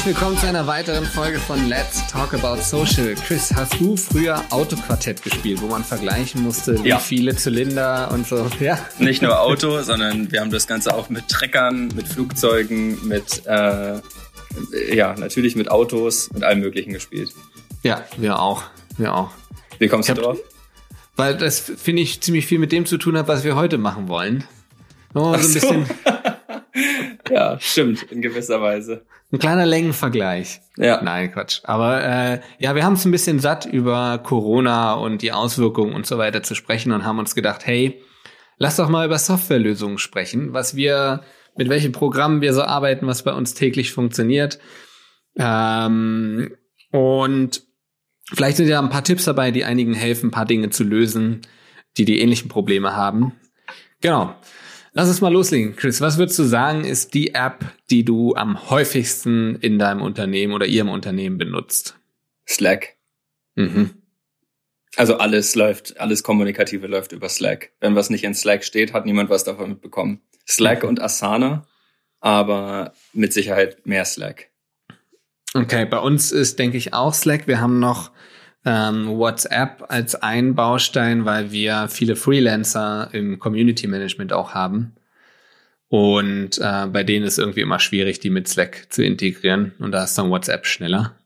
Herzlich willkommen zu einer weiteren Folge von Let's Talk About Social. Chris, hast du früher Autoquartett gespielt, wo man vergleichen musste, wie viele Zylinder und so? Ja. Nicht nur Auto, sondern wir haben das Ganze auch mit Treckern, mit Flugzeugen, mit natürlich mit Autos, mit allem Möglichen gespielt. Ja, wir auch. Wie kommst du drauf? Weil das, finde ich, ziemlich viel mit dem zu tun hat, was wir heute machen wollen. So ein bisschen. Ja, stimmt, in gewisser Weise. Ein kleiner Längenvergleich. Ja. Nein, Quatsch. Aber wir haben es ein bisschen satt, über Corona und die Auswirkungen und so weiter zu sprechen und haben uns gedacht, hey, lass doch mal über Softwarelösungen sprechen, mit welchen Programmen wir so arbeiten, was bei uns täglich funktioniert. Und vielleicht sind ja ein paar Tipps dabei, die einigen helfen, ein paar Dinge zu lösen, die ähnlichen Probleme haben. Genau. Lass uns mal loslegen. Chris, was würdest du sagen, ist die App, die du am häufigsten in deinem Unternehmen oder Ihrem Unternehmen benutzt? Slack. Mhm. Also alles Kommunikative läuft über Slack. Wenn was nicht in Slack steht, hat niemand was davon mitbekommen. Slack und Asana, aber mit Sicherheit mehr Slack. Okay, bei uns ist, denke ich, auch Slack. Wir haben noch WhatsApp als einen Baustein, weil wir viele Freelancer im Community Management auch haben. Und bei denen ist irgendwie immer schwierig, die mit Slack zu integrieren. Und da ist dann WhatsApp schneller.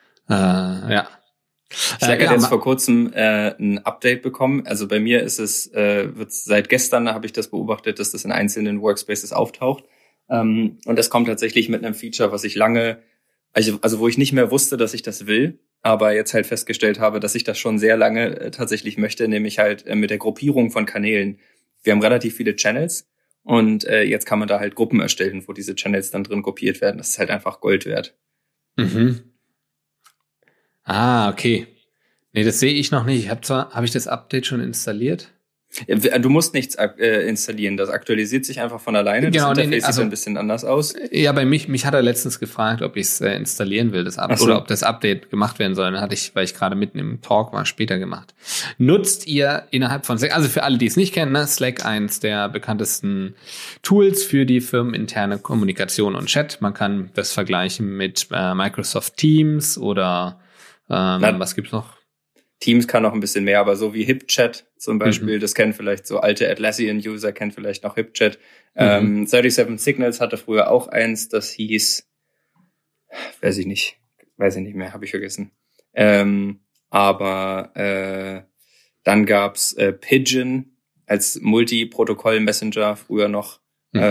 Ja. Slack hat jetzt vor kurzem ein Update bekommen. Also bei mir ist es, seit gestern habe ich das beobachtet, dass das in einzelnen Workspaces auftaucht. Und das kommt tatsächlich mit einem Feature, was ich lange, also wo ich nicht mehr wusste, dass ich das will, aber jetzt halt festgestellt habe, dass ich das schon sehr lange tatsächlich möchte, nämlich halt mit der Gruppierung von Kanälen. Wir haben relativ viele Channels und jetzt kann man da halt Gruppen erstellen, wo diese Channels dann drin gruppiert werden. Das ist halt einfach Gold wert. Mhm. Ah, okay. Nee, das sehe ich noch nicht. Habe ich das Update schon installiert? Du musst nichts installieren, das aktualisiert sich einfach von alleine. Genau, das Interface sieht ein bisschen anders aus. Ja, bei mich hat er letztens gefragt, ob ich es installieren will, das Update, oder ob das Update gemacht werden soll. Dann hatte ich, weil ich gerade mitten im Talk war, später gemacht. Nutzt ihr innerhalb von Slack, also für alle, die es nicht kennen, Slack, eins der bekanntesten Tools für die firmeninterne Kommunikation und Chat. Man kann das vergleichen mit Microsoft Teams oder was gibt's noch? Teams kann noch ein bisschen mehr, aber so wie HipChat zum Beispiel, das kennen vielleicht so alte Atlassian-User, kennen vielleicht noch HipChat. 37 Signals hatte früher auch eins, das hieß, weiß ich nicht mehr, habe ich vergessen. Aber dann gab's Pigeon als Multiprotokoll-Messenger früher noch.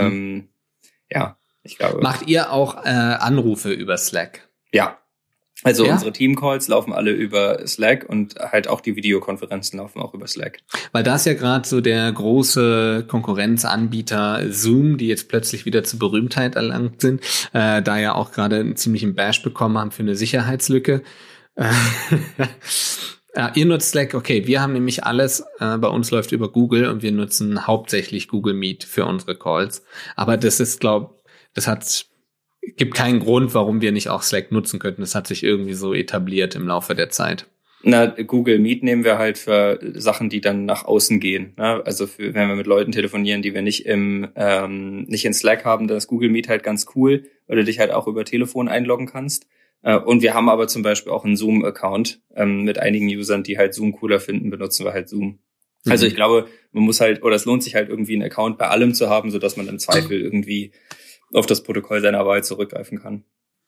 Ich glaube. Macht ihr auch Anrufe über Slack? Ja. Also unsere Teamcalls laufen alle über Slack und halt auch die Videokonferenzen laufen auch über Slack. Weil da ist ja gerade so der große Konkurrenzanbieter Zoom, die jetzt plötzlich wieder zur Berühmtheit erlangt sind, da ja auch gerade einen ziemlichen Bash bekommen haben für eine Sicherheitslücke. Ja, ihr nutzt Slack, okay, wir haben nämlich alles, bei uns läuft über Google und wir nutzen hauptsächlich Google Meet für unsere Calls. Aber das ist, gibt keinen Grund, warum wir nicht auch Slack nutzen könnten. Das hat sich irgendwie so etabliert im Laufe der Zeit. Google Meet nehmen wir halt für Sachen, die dann nach außen gehen. Ne? Also wenn wir mit Leuten telefonieren, die wir nicht in Slack haben, dann ist Google Meet halt ganz cool, weil du dich halt auch über Telefon einloggen kannst. Und wir haben aber zum Beispiel auch einen Zoom-Account mit einigen Usern, die halt Zoom cooler finden, benutzen wir halt Zoom. Also ich glaube, es lohnt sich halt irgendwie einen Account bei allem zu haben, sodass man im Zweifel irgendwie auf das Protokoll seiner Wahl zurückgreifen kann.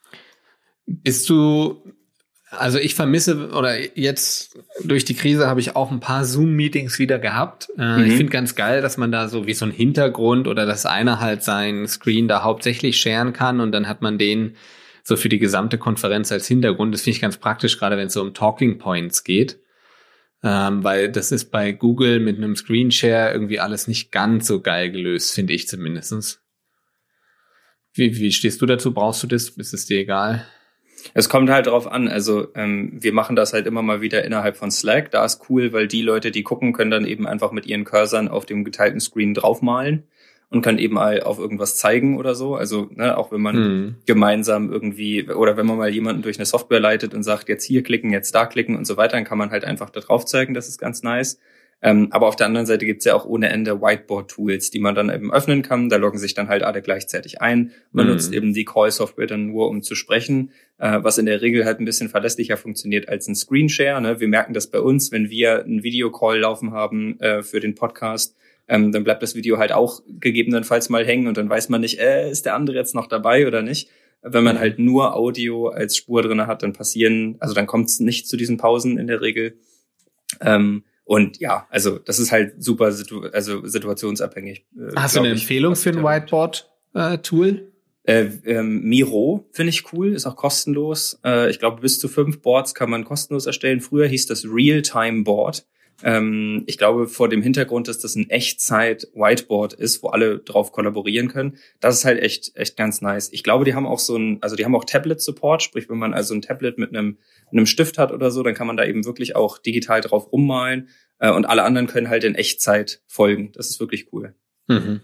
Also ich vermisse, oder jetzt durch die Krise habe ich auch ein paar Zoom-Meetings wieder gehabt. Ich finde ganz geil, dass man da so wie so ein Hintergrund oder dass einer halt seinen Screen da hauptsächlich sharen kann und dann hat man den so für die gesamte Konferenz als Hintergrund. Das finde ich ganz praktisch, gerade wenn es so um Talking Points geht. Weil das ist bei Google mit einem Screenshare irgendwie alles nicht ganz so geil gelöst, finde ich zumindest. Wie stehst du dazu? Brauchst du das? Ist es dir egal? Es kommt halt drauf an. Also wir machen das halt immer mal wieder innerhalb von Slack. Da ist cool, weil die Leute, die gucken, können dann eben einfach mit ihren Cursern auf dem geteilten Screen draufmalen und können eben mal auf irgendwas zeigen oder so. Also auch wenn man gemeinsam irgendwie, oder wenn man mal jemanden durch eine Software leitet und sagt, jetzt hier klicken, jetzt da klicken und so weiter, dann kann man halt einfach da drauf zeigen. Das ist ganz nice. Aber auf der anderen Seite gibt's ja auch ohne Ende Whiteboard-Tools, die man dann eben öffnen kann. Da loggen sich dann halt alle gleichzeitig ein. Man nutzt eben die Call-Software dann nur, um zu sprechen, was in der Regel halt ein bisschen verlässlicher funktioniert als ein Screenshare. Ne? Wir merken das bei uns, wenn wir einen Videocall laufen haben für den Podcast, dann bleibt das Video halt auch gegebenenfalls mal hängen und dann weiß man nicht, ist der andere jetzt noch dabei oder nicht. Wenn man halt nur Audio als Spur drin hat, dann kommt es nicht zu diesen Pausen in der Regel. Und ja, also das ist halt super situationsabhängig. Hast du eine Empfehlung für ein Whiteboard-Tool? Miro finde ich cool, ist auch kostenlos. Ich glaube, bis zu 5 Boards kann man kostenlos erstellen. Früher hieß das Real-Time-Board. Ich glaube, vor dem Hintergrund, dass das ein Echtzeit-Whiteboard ist, wo alle drauf kollaborieren können. Das ist halt echt ganz nice. Ich glaube, die haben auch die haben auch Tablet-Support, sprich, wenn man also ein Tablet mit einem Stift hat oder so, dann kann man da eben wirklich auch digital drauf rummalen und alle anderen können halt in Echtzeit folgen. Das ist wirklich cool. Mhm.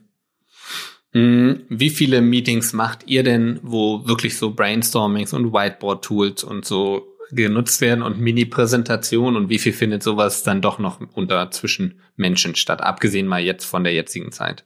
Wie viele Meetings macht ihr denn, wo wirklich so Brainstormings und Whiteboard-Tools und so genutzt werden und Mini-Präsentation und wie viel findet sowas dann doch noch zwischen Menschen statt, abgesehen mal jetzt von der jetzigen Zeit?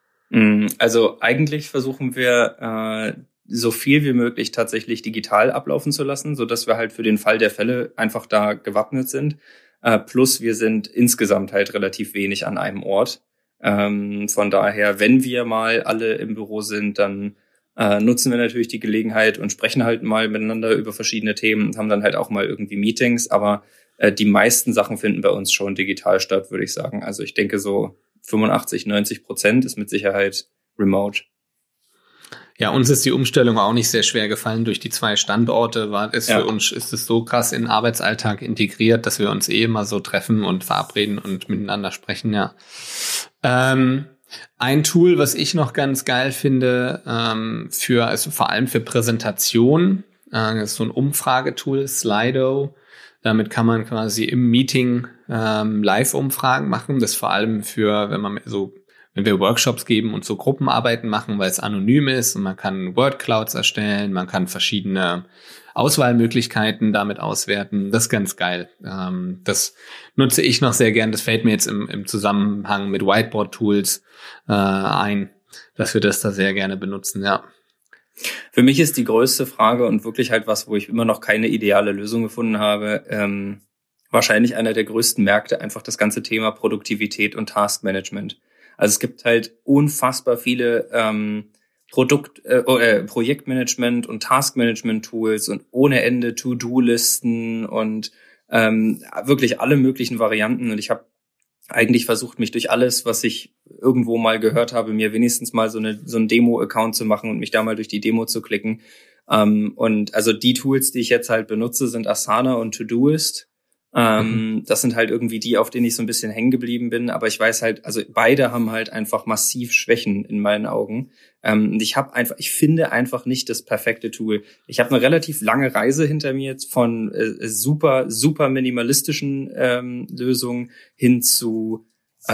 Also eigentlich versuchen wir so viel wie möglich tatsächlich digital ablaufen zu lassen, so dass wir halt für den Fall der Fälle einfach da gewappnet sind. Plus wir sind insgesamt halt relativ wenig an einem Ort. Von daher, wenn wir mal alle im Büro sind, dann nutzen wir natürlich die Gelegenheit und sprechen halt mal miteinander über verschiedene Themen und haben dann halt auch mal irgendwie Meetings. Aber die meisten Sachen finden bei uns schon digital statt, würde ich sagen. Also ich denke so 85-90% ist mit Sicherheit remote. Ja, uns ist die Umstellung auch nicht sehr schwer gefallen durch die 2 Standorte. Für uns ist es so krass in den Arbeitsalltag integriert, dass wir uns immer so treffen und verabreden und miteinander sprechen, ja. Ein Tool, was ich noch ganz geil finde, vor allem für Präsentation, ist so ein Umfragetool, Slido. Damit kann man quasi im Meeting Live-Umfragen machen. Das vor allem wenn wir Workshops geben und so Gruppenarbeiten machen, weil es anonym ist und man kann Word-Clouds erstellen, man kann verschiedene Auswahlmöglichkeiten damit auswerten. Das ist ganz geil. Das nutze ich noch sehr gern. Das fällt mir jetzt im Zusammenhang mit Whiteboard-Tools ein, dass wir das da sehr gerne benutzen, ja. Für mich ist die größte Frage und wirklich halt was, wo ich immer noch keine ideale Lösung gefunden habe, wahrscheinlich einer der größten Märkte einfach das ganze Thema Produktivität und Taskmanagement. Also es gibt halt unfassbar viele Projektmanagement und Taskmanagement-Tools und ohne Ende To-Do-Listen und wirklich alle möglichen Varianten. Und ich habe eigentlich versucht, mich durch alles, was ich irgendwo mal gehört habe, mir wenigstens mal so ein Demo-Account zu machen und mich da mal durch die Demo zu klicken. Und also die Tools, die ich jetzt halt benutze, sind Asana und Todoist. Das sind halt irgendwie die, auf denen ich so ein bisschen hängen geblieben bin. Aber ich weiß halt, also beide haben halt einfach massiv Schwächen in meinen Augen. Und ich finde einfach nicht das perfekte Tool. Ich habe eine relativ lange Reise hinter mir jetzt von super, super minimalistischen Lösungen hin zu, ich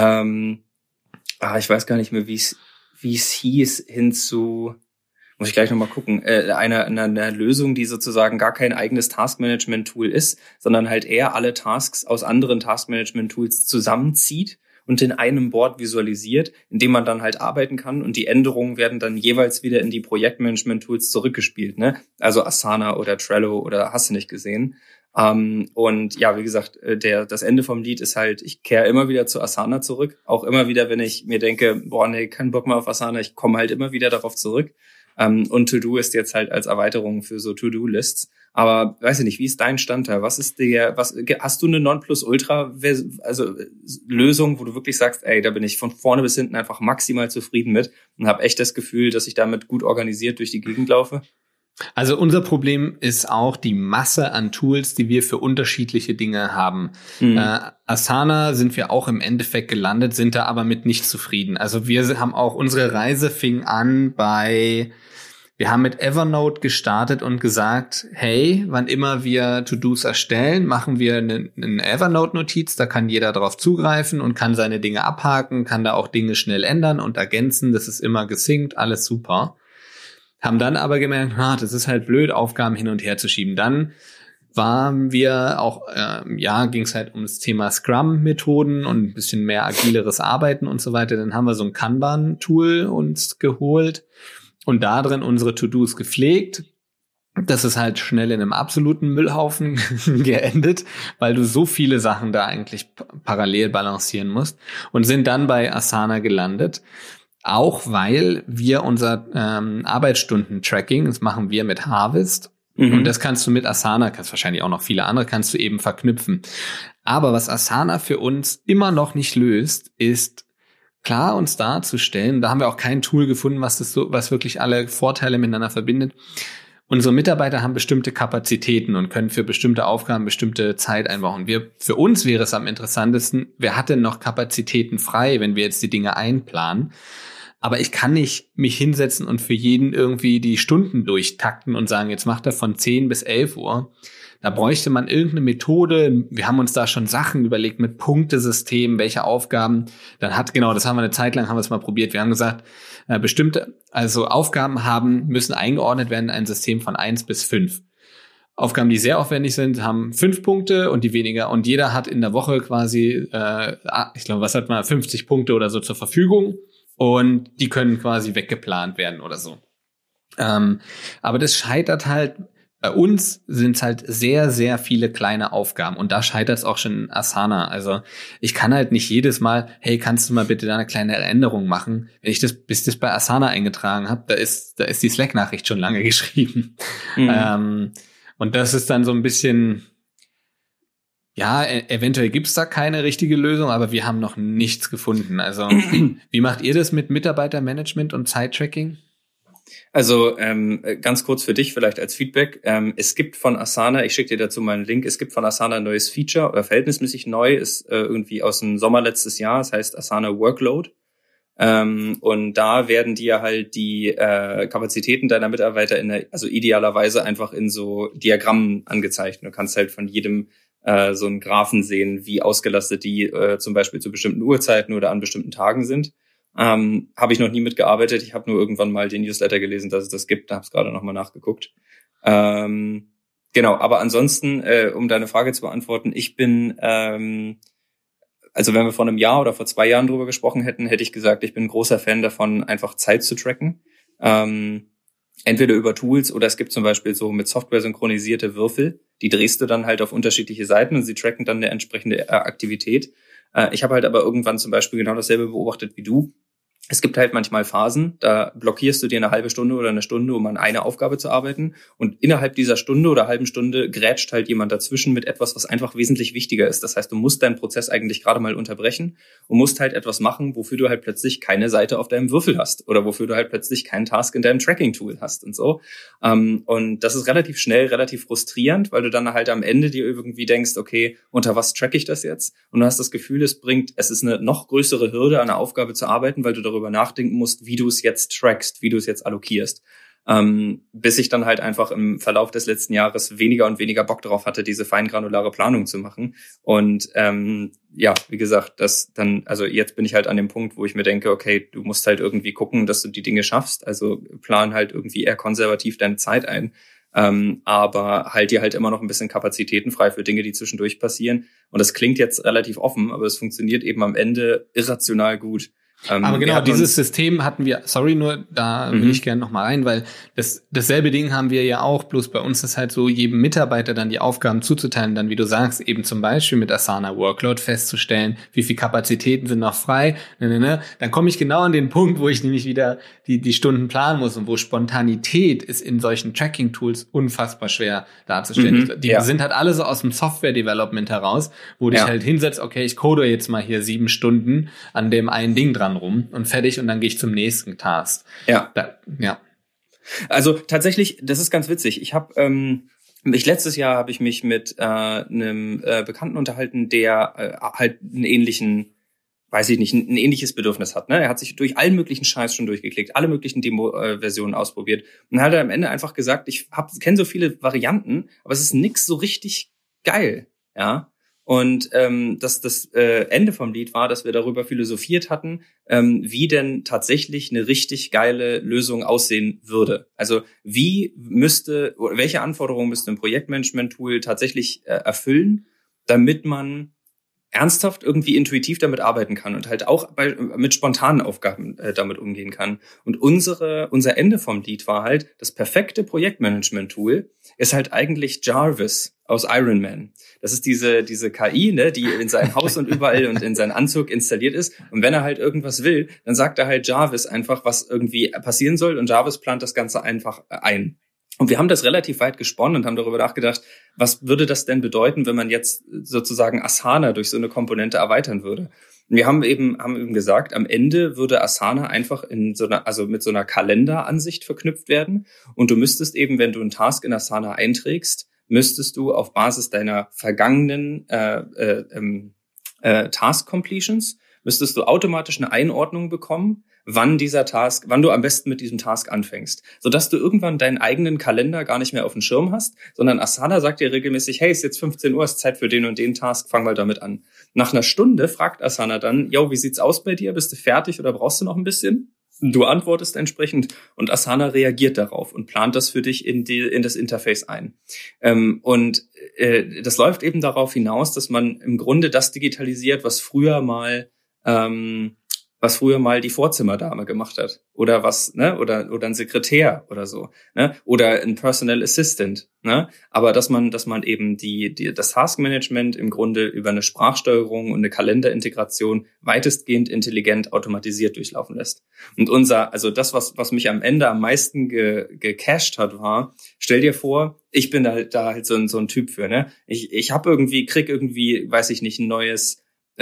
weiß gar nicht mehr, wie es hieß, hin zu, muss ich gleich nochmal gucken, einer Lösung, die sozusagen gar kein eigenes Taskmanagement-Tool ist, sondern halt eher alle Tasks aus anderen Taskmanagement-Tools zusammenzieht und in einem Board visualisiert, in dem man dann halt arbeiten kann und die Änderungen werden dann jeweils wieder in die Projektmanagement-Tools zurückgespielt, ne? Also Asana oder Trello oder hast du nicht gesehen. Und ja, wie gesagt, das Ende vom Lied ist halt, ich kehre immer wieder zu Asana zurück, auch immer wieder, wenn ich mir denke, boah, nee, kein Bock mehr auf Asana, ich komme halt immer wieder darauf zurück. Und To-Do ist jetzt halt als Erweiterung für so To-Do-Lists. Aber weiß ich nicht, wie ist dein Stand da? Hast du eine Nonplusultra-Lösung, wo du wirklich sagst, ey, da bin ich von vorne bis hinten einfach maximal zufrieden mit und habe echt das Gefühl, dass ich damit gut organisiert durch die Gegend laufe? Also unser Problem ist auch die Masse an Tools, die wir für unterschiedliche Dinge haben. Asana sind wir auch im Endeffekt gelandet, sind da aber mit nicht zufrieden. Also wir haben auch, unsere Reise fing an wir haben mit Evernote gestartet und gesagt, hey, wann immer wir To-Dos erstellen, machen wir eine Evernote-Notiz, da kann jeder drauf zugreifen und kann seine Dinge abhaken, kann da auch Dinge schnell ändern und ergänzen, das ist immer gesynkt, alles super. Haben dann aber gemerkt, das ist halt blöd, Aufgaben hin und her zu schieben. Dann waren wir auch, ging es halt um das Thema Scrum-Methoden und ein bisschen mehr agileres Arbeiten und so weiter. Dann haben wir so ein Kanban-Tool uns geholt und da drin unsere To-Dos gepflegt. Das ist halt schnell in einem absoluten Müllhaufen geendet, weil du so viele Sachen da eigentlich parallel balancieren musst, und sind dann bei Asana gelandet. Auch weil wir unser Arbeitsstunden-Tracking, das machen wir mit Harvest, und das kannst du mit Asana, kannst wahrscheinlich auch noch viele andere, kannst du eben verknüpfen. Aber was Asana für uns immer noch nicht löst, ist klar uns darzustellen, da haben wir auch kein Tool gefunden, was wirklich alle Vorteile miteinander verbindet. Unsere Mitarbeiter haben bestimmte Kapazitäten und können für bestimmte Aufgaben bestimmte Zeit einbauen. Für uns wäre es am interessantesten, wer hat denn noch Kapazitäten frei, wenn wir jetzt die Dinge einplanen? Aber ich kann nicht mich hinsetzen und für jeden irgendwie die Stunden durchtakten und sagen, jetzt macht er von 10 bis 11 Uhr. Da bräuchte man irgendeine Methode. Wir haben uns da schon Sachen überlegt mit Punktesystemen, welche Aufgaben das haben wir eine Zeit lang, haben wir es mal probiert. Wir haben gesagt, Aufgaben müssen eingeordnet werden in ein System von 1 bis 5. Aufgaben, die sehr aufwendig sind, haben 5 Punkte und die weniger. Und jeder hat in der Woche quasi, 50 Punkte oder so zur Verfügung. Und die können quasi weggeplant werden oder so. Aber das scheitert halt. Bei uns sind es halt sehr, sehr viele kleine Aufgaben und da scheitert es auch schon in Asana. Also ich kann halt nicht jedes Mal, hey, kannst du mal bitte da eine kleine Änderung machen? Wenn ich bis das bei Asana eingetragen habe, da ist die Slack-Nachricht schon lange geschrieben. Und das ist dann so ein bisschen, ja, eventuell gibt's da keine richtige Lösung, aber wir haben noch nichts gefunden. Also wie macht ihr das mit Mitarbeitermanagement und Zeittracking? Also ganz kurz für dich vielleicht als Feedback. Es gibt von Asana, ich schicke dir dazu mal einen Link, es gibt von Asana ein neues Feature, oder verhältnismäßig neu, ist irgendwie aus dem Sommer letztes Jahr, das heißt Asana Workload. Und da werden dir halt die Kapazitäten deiner Mitarbeiter also idealerweise einfach in so Diagrammen angezeigt. Du kannst halt von jedem so einen Graphen sehen, wie ausgelastet die zum Beispiel zu bestimmten Uhrzeiten oder an bestimmten Tagen sind. Habe ich noch nie mitgearbeitet. Ich habe nur irgendwann mal den Newsletter gelesen, dass es das gibt. Da habe ich gerade nochmal nachgeguckt. Genau, aber ansonsten, um deine Frage zu beantworten, ich bin, also wenn wir vor einem Jahr oder vor 2 Jahren drüber gesprochen hätten, hätte ich gesagt, ich bin ein großer Fan davon, einfach Zeit zu tracken. Entweder über Tools oder es gibt zum Beispiel so mit Software synchronisierte Würfel. Die drehst du dann halt auf unterschiedliche Seiten und sie tracken dann eine entsprechende Aktivität. Ich habe halt aber irgendwann zum Beispiel genau dasselbe beobachtet wie du. Es gibt halt manchmal Phasen, da blockierst du dir eine halbe Stunde oder eine Stunde, um an einer Aufgabe zu arbeiten. Und innerhalb dieser Stunde oder halben Stunde grätscht halt jemand dazwischen mit etwas, was einfach wesentlich wichtiger ist. Das heißt, du musst deinen Prozess eigentlich gerade mal unterbrechen und musst halt etwas machen, wofür du halt plötzlich keine Seite auf deinem Würfel hast oder wofür du halt plötzlich keinen Task in deinem Tracking-Tool hast und so. Und das ist relativ schnell, relativ frustrierend, weil du dann halt am Ende dir irgendwie denkst, okay, unter was track ich das jetzt? Und du hast das Gefühl, es ist eine noch größere Hürde, an einer Aufgabe zu arbeiten, weil du darüber nachdenken musst, wie du es jetzt trackst, wie du es jetzt allokierst. Bis ich dann halt einfach im Verlauf des letzten Jahres weniger und weniger Bock darauf hatte, diese feingranulare Planung zu machen. Und wie gesagt, also jetzt bin ich halt an dem Punkt, wo ich mir denke, okay, du musst halt irgendwie gucken, dass du die Dinge schaffst. Also plan halt irgendwie eher konservativ deine Zeit ein. Aber halt dir halt immer noch ein bisschen Kapazitäten frei für Dinge, die zwischendurch passieren. Und das klingt jetzt relativ offen, aber es funktioniert eben am Ende irrational gut. Aber genau, dieses System hatten wir, da will ich gerne noch mal rein, weil dasselbe Ding haben wir ja auch, bloß bei uns ist halt so, jedem Mitarbeiter dann die Aufgaben zuzuteilen, dann wie du sagst, eben zum Beispiel mit Asana Workload festzustellen, wie viel Kapazitäten sind noch frei, dann komme ich genau an den Punkt, wo ich nämlich wieder die Stunden planen muss und wo Spontanität ist in solchen Tracking-Tools unfassbar schwer darzustellen. Die sind halt alle so aus dem Software-Development heraus, wo du dich halt hinsetzt, okay, ich code jetzt mal hier 7 Stunden an dem einen Ding dran rum und fertig und dann gehe ich zum nächsten Task. Ja. Also tatsächlich, das ist ganz witzig. Letztes Jahr habe ich mich mit einem Bekannten unterhalten, der halt einen ähnlichen, weiß ich nicht, ein ähnliches Bedürfnis hat. Ne? Er hat sich durch allen möglichen Scheiß schon durchgeklickt, alle möglichen Demo-Versionen ausprobiert und hat am Ende einfach gesagt, ich kenne so viele Varianten, aber es ist nix so richtig geil. Ja. Und das Ende vom Lied war, dass wir darüber philosophiert hatten, wie denn tatsächlich eine richtig geile Lösung aussehen würde. Also welche Anforderungen müsste ein Projektmanagement-Tool tatsächlich erfüllen, damit man ernsthaft irgendwie intuitiv damit arbeiten kann und halt auch mit spontanen Aufgaben damit umgehen kann. Und unser Ende vom Lied war halt, das perfekte Projektmanagement-Tool ist halt eigentlich Jarvis aus Iron Man. Das ist diese KI, ne, die in sein Haus und überall und in seinen Anzug installiert ist. Und wenn er halt irgendwas will, dann sagt er halt Jarvis einfach, was irgendwie passieren soll. Und Jarvis plant das Ganze einfach ein. Und wir haben das relativ weit gesponnen und haben darüber nachgedacht, was würde das denn bedeuten, wenn man jetzt sozusagen Asana durch so eine Komponente erweitern würde? Und wir haben eben gesagt, am Ende würde Asana einfach mit so einer Kalenderansicht verknüpft werden. Und du müsstest eben, wenn du einen Task in Asana einträgst, müsstest du auf Basis deiner vergangenen Task Completions, müsstest du automatisch eine Einordnung bekommen, wann du am besten mit diesem Task anfängst, sodass du irgendwann deinen eigenen Kalender gar nicht mehr auf dem Schirm hast, sondern Asana sagt dir regelmäßig, hey, ist jetzt 15 Uhr, ist Zeit für den und den Task, fang mal damit an. Nach einer Stunde fragt Asana dann, yo, wie sieht's aus bei dir? Bist du fertig oder brauchst du noch ein bisschen? Du antwortest entsprechend und Asana reagiert darauf und plant das für dich in das Interface ein. Das läuft eben darauf hinaus, dass man im Grunde das digitalisiert, was früher mal die Vorzimmerdame gemacht hat oder oder ein Sekretär oder so, ne, oder ein Personal Assistant, ne, aber dass man eben das Taskmanagement im Grunde über eine Sprachsteuerung und eine Kalenderintegration weitestgehend intelligent automatisiert durchlaufen lässt. Und das was mich am Ende am meisten gecached hat, war, stell dir vor, ich bin da halt so ein Typ für, ne, ich krieg irgendwie, weiß ich nicht, ein neues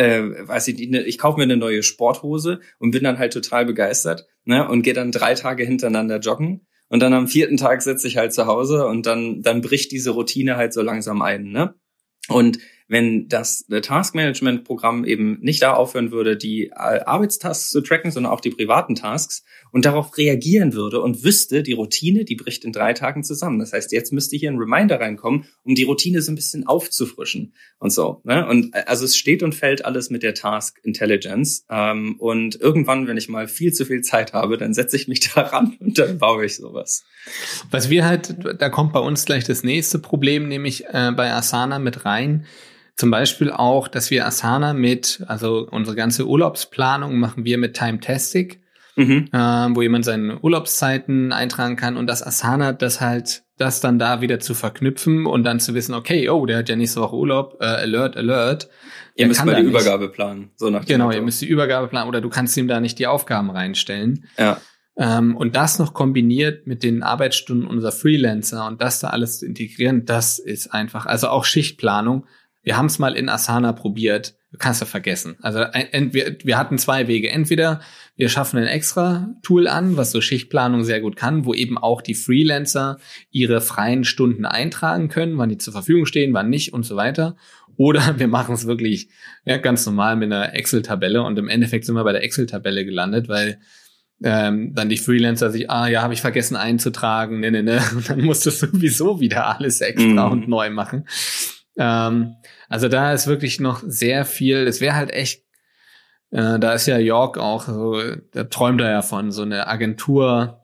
ich kaufe mir eine neue Sporthose und bin dann halt total begeistert, ne, und gehe dann 3 Tage hintereinander joggen und dann am 4. Tag sitze ich halt zu Hause und dann bricht diese Routine halt so langsam ein, ne? Und wenn das Taskmanagement-Programm eben nicht da aufhören würde, die Arbeitstasks zu tracken, sondern auch die privaten Tasks und darauf reagieren würde und wüsste, die Routine, die bricht in 3 Tagen zusammen. Das heißt, jetzt müsste hier ein Reminder reinkommen, um die Routine so ein bisschen aufzufrischen und so, ne? Und also es steht und fällt alles mit der Task Intelligence. Und irgendwann, wenn ich mal viel zu viel Zeit habe, dann setze ich mich daran und dann baue ich sowas. Was wir halt, da kommt bei uns gleich das nächste Problem, nämlich bei Asana mit rein. Zum Beispiel auch, dass wir Asana also unsere ganze Urlaubsplanung machen wir mit Timetastic, wo jemand seine Urlaubszeiten eintragen kann und das Asana das dann da wieder zu verknüpfen und dann zu wissen, okay, oh, der hat ja nächste Woche Urlaub, Alert. Ihr müsst mal die Übergabe planen. So nach dem Motto. Ihr müsst die Übergabe planen oder du kannst ihm da nicht die Aufgaben reinstellen. Ja. Und das noch kombiniert mit den Arbeitsstunden unserer Freelancer und das da alles zu integrieren, das ist einfach, also auch Schichtplanung. Wir haben es mal in Asana probiert, du kannst ja vergessen. Also wir hatten 2 Wege. Entweder wir schaffen ein extra Tool an, was so Schichtplanung sehr gut kann, wo eben auch die Freelancer ihre freien Stunden eintragen können, wann die zur Verfügung stehen, wann nicht und so weiter. Oder wir machen es wirklich ganz normal mit einer Excel-Tabelle und im Endeffekt sind wir bei der Excel-Tabelle gelandet, weil dann die Freelancer sich, habe ich vergessen einzutragen, ne. Und dann musst du sowieso wieder alles extra und neu machen. Also da ist wirklich noch sehr viel, es wäre halt echt, da ist ja Jörg auch, so, da träumt er ja von so eine Agentur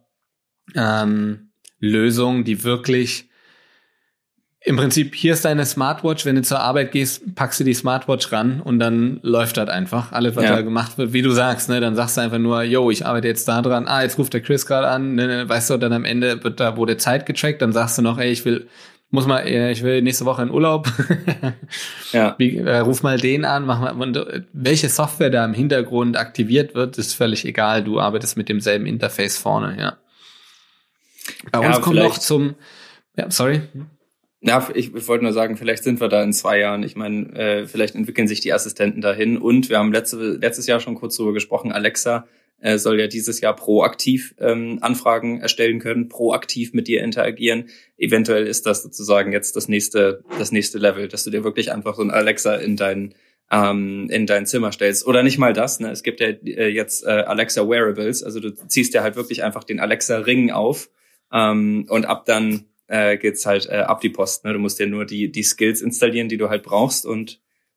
Lösung, die wirklich im Prinzip, hier ist deine Smartwatch, wenn du zur Arbeit gehst, packst du die Smartwatch ran und dann läuft das einfach. Alles, was da gemacht wird, wie du sagst, ne, dann sagst du einfach nur, yo, ich arbeite jetzt da dran, jetzt ruft der Chris gerade an, ne, weißt du, dann am Ende wurde Zeit getrackt, dann sagst du noch, ey, ich will nächste Woche in Urlaub. Ruf mal den an, mach mal, und welche Software da im Hintergrund aktiviert wird, ist völlig egal, du arbeitest mit demselben Interface vorne, ja. Bei uns kommt noch sorry. Ja, ich wollte nur sagen, vielleicht sind wir da in 2 Jahren. Ich meine, vielleicht entwickeln sich die Assistenten dahin. Und wir haben letztes Jahr schon kurz darüber gesprochen, Alexa soll ja dieses Jahr proaktiv Anfragen erstellen können, proaktiv mit dir interagieren. Eventuell ist das sozusagen jetzt das nächste Level, dass du dir wirklich einfach so ein Alexa in dein Zimmer stellst. Oder nicht mal das, ne? Es gibt ja jetzt Alexa Wearables, also du ziehst dir halt wirklich einfach den Alexa-Ring auf und ab dann geht's halt ab die Post. Ne? Du musst dir nur die Skills installieren, die du halt brauchst und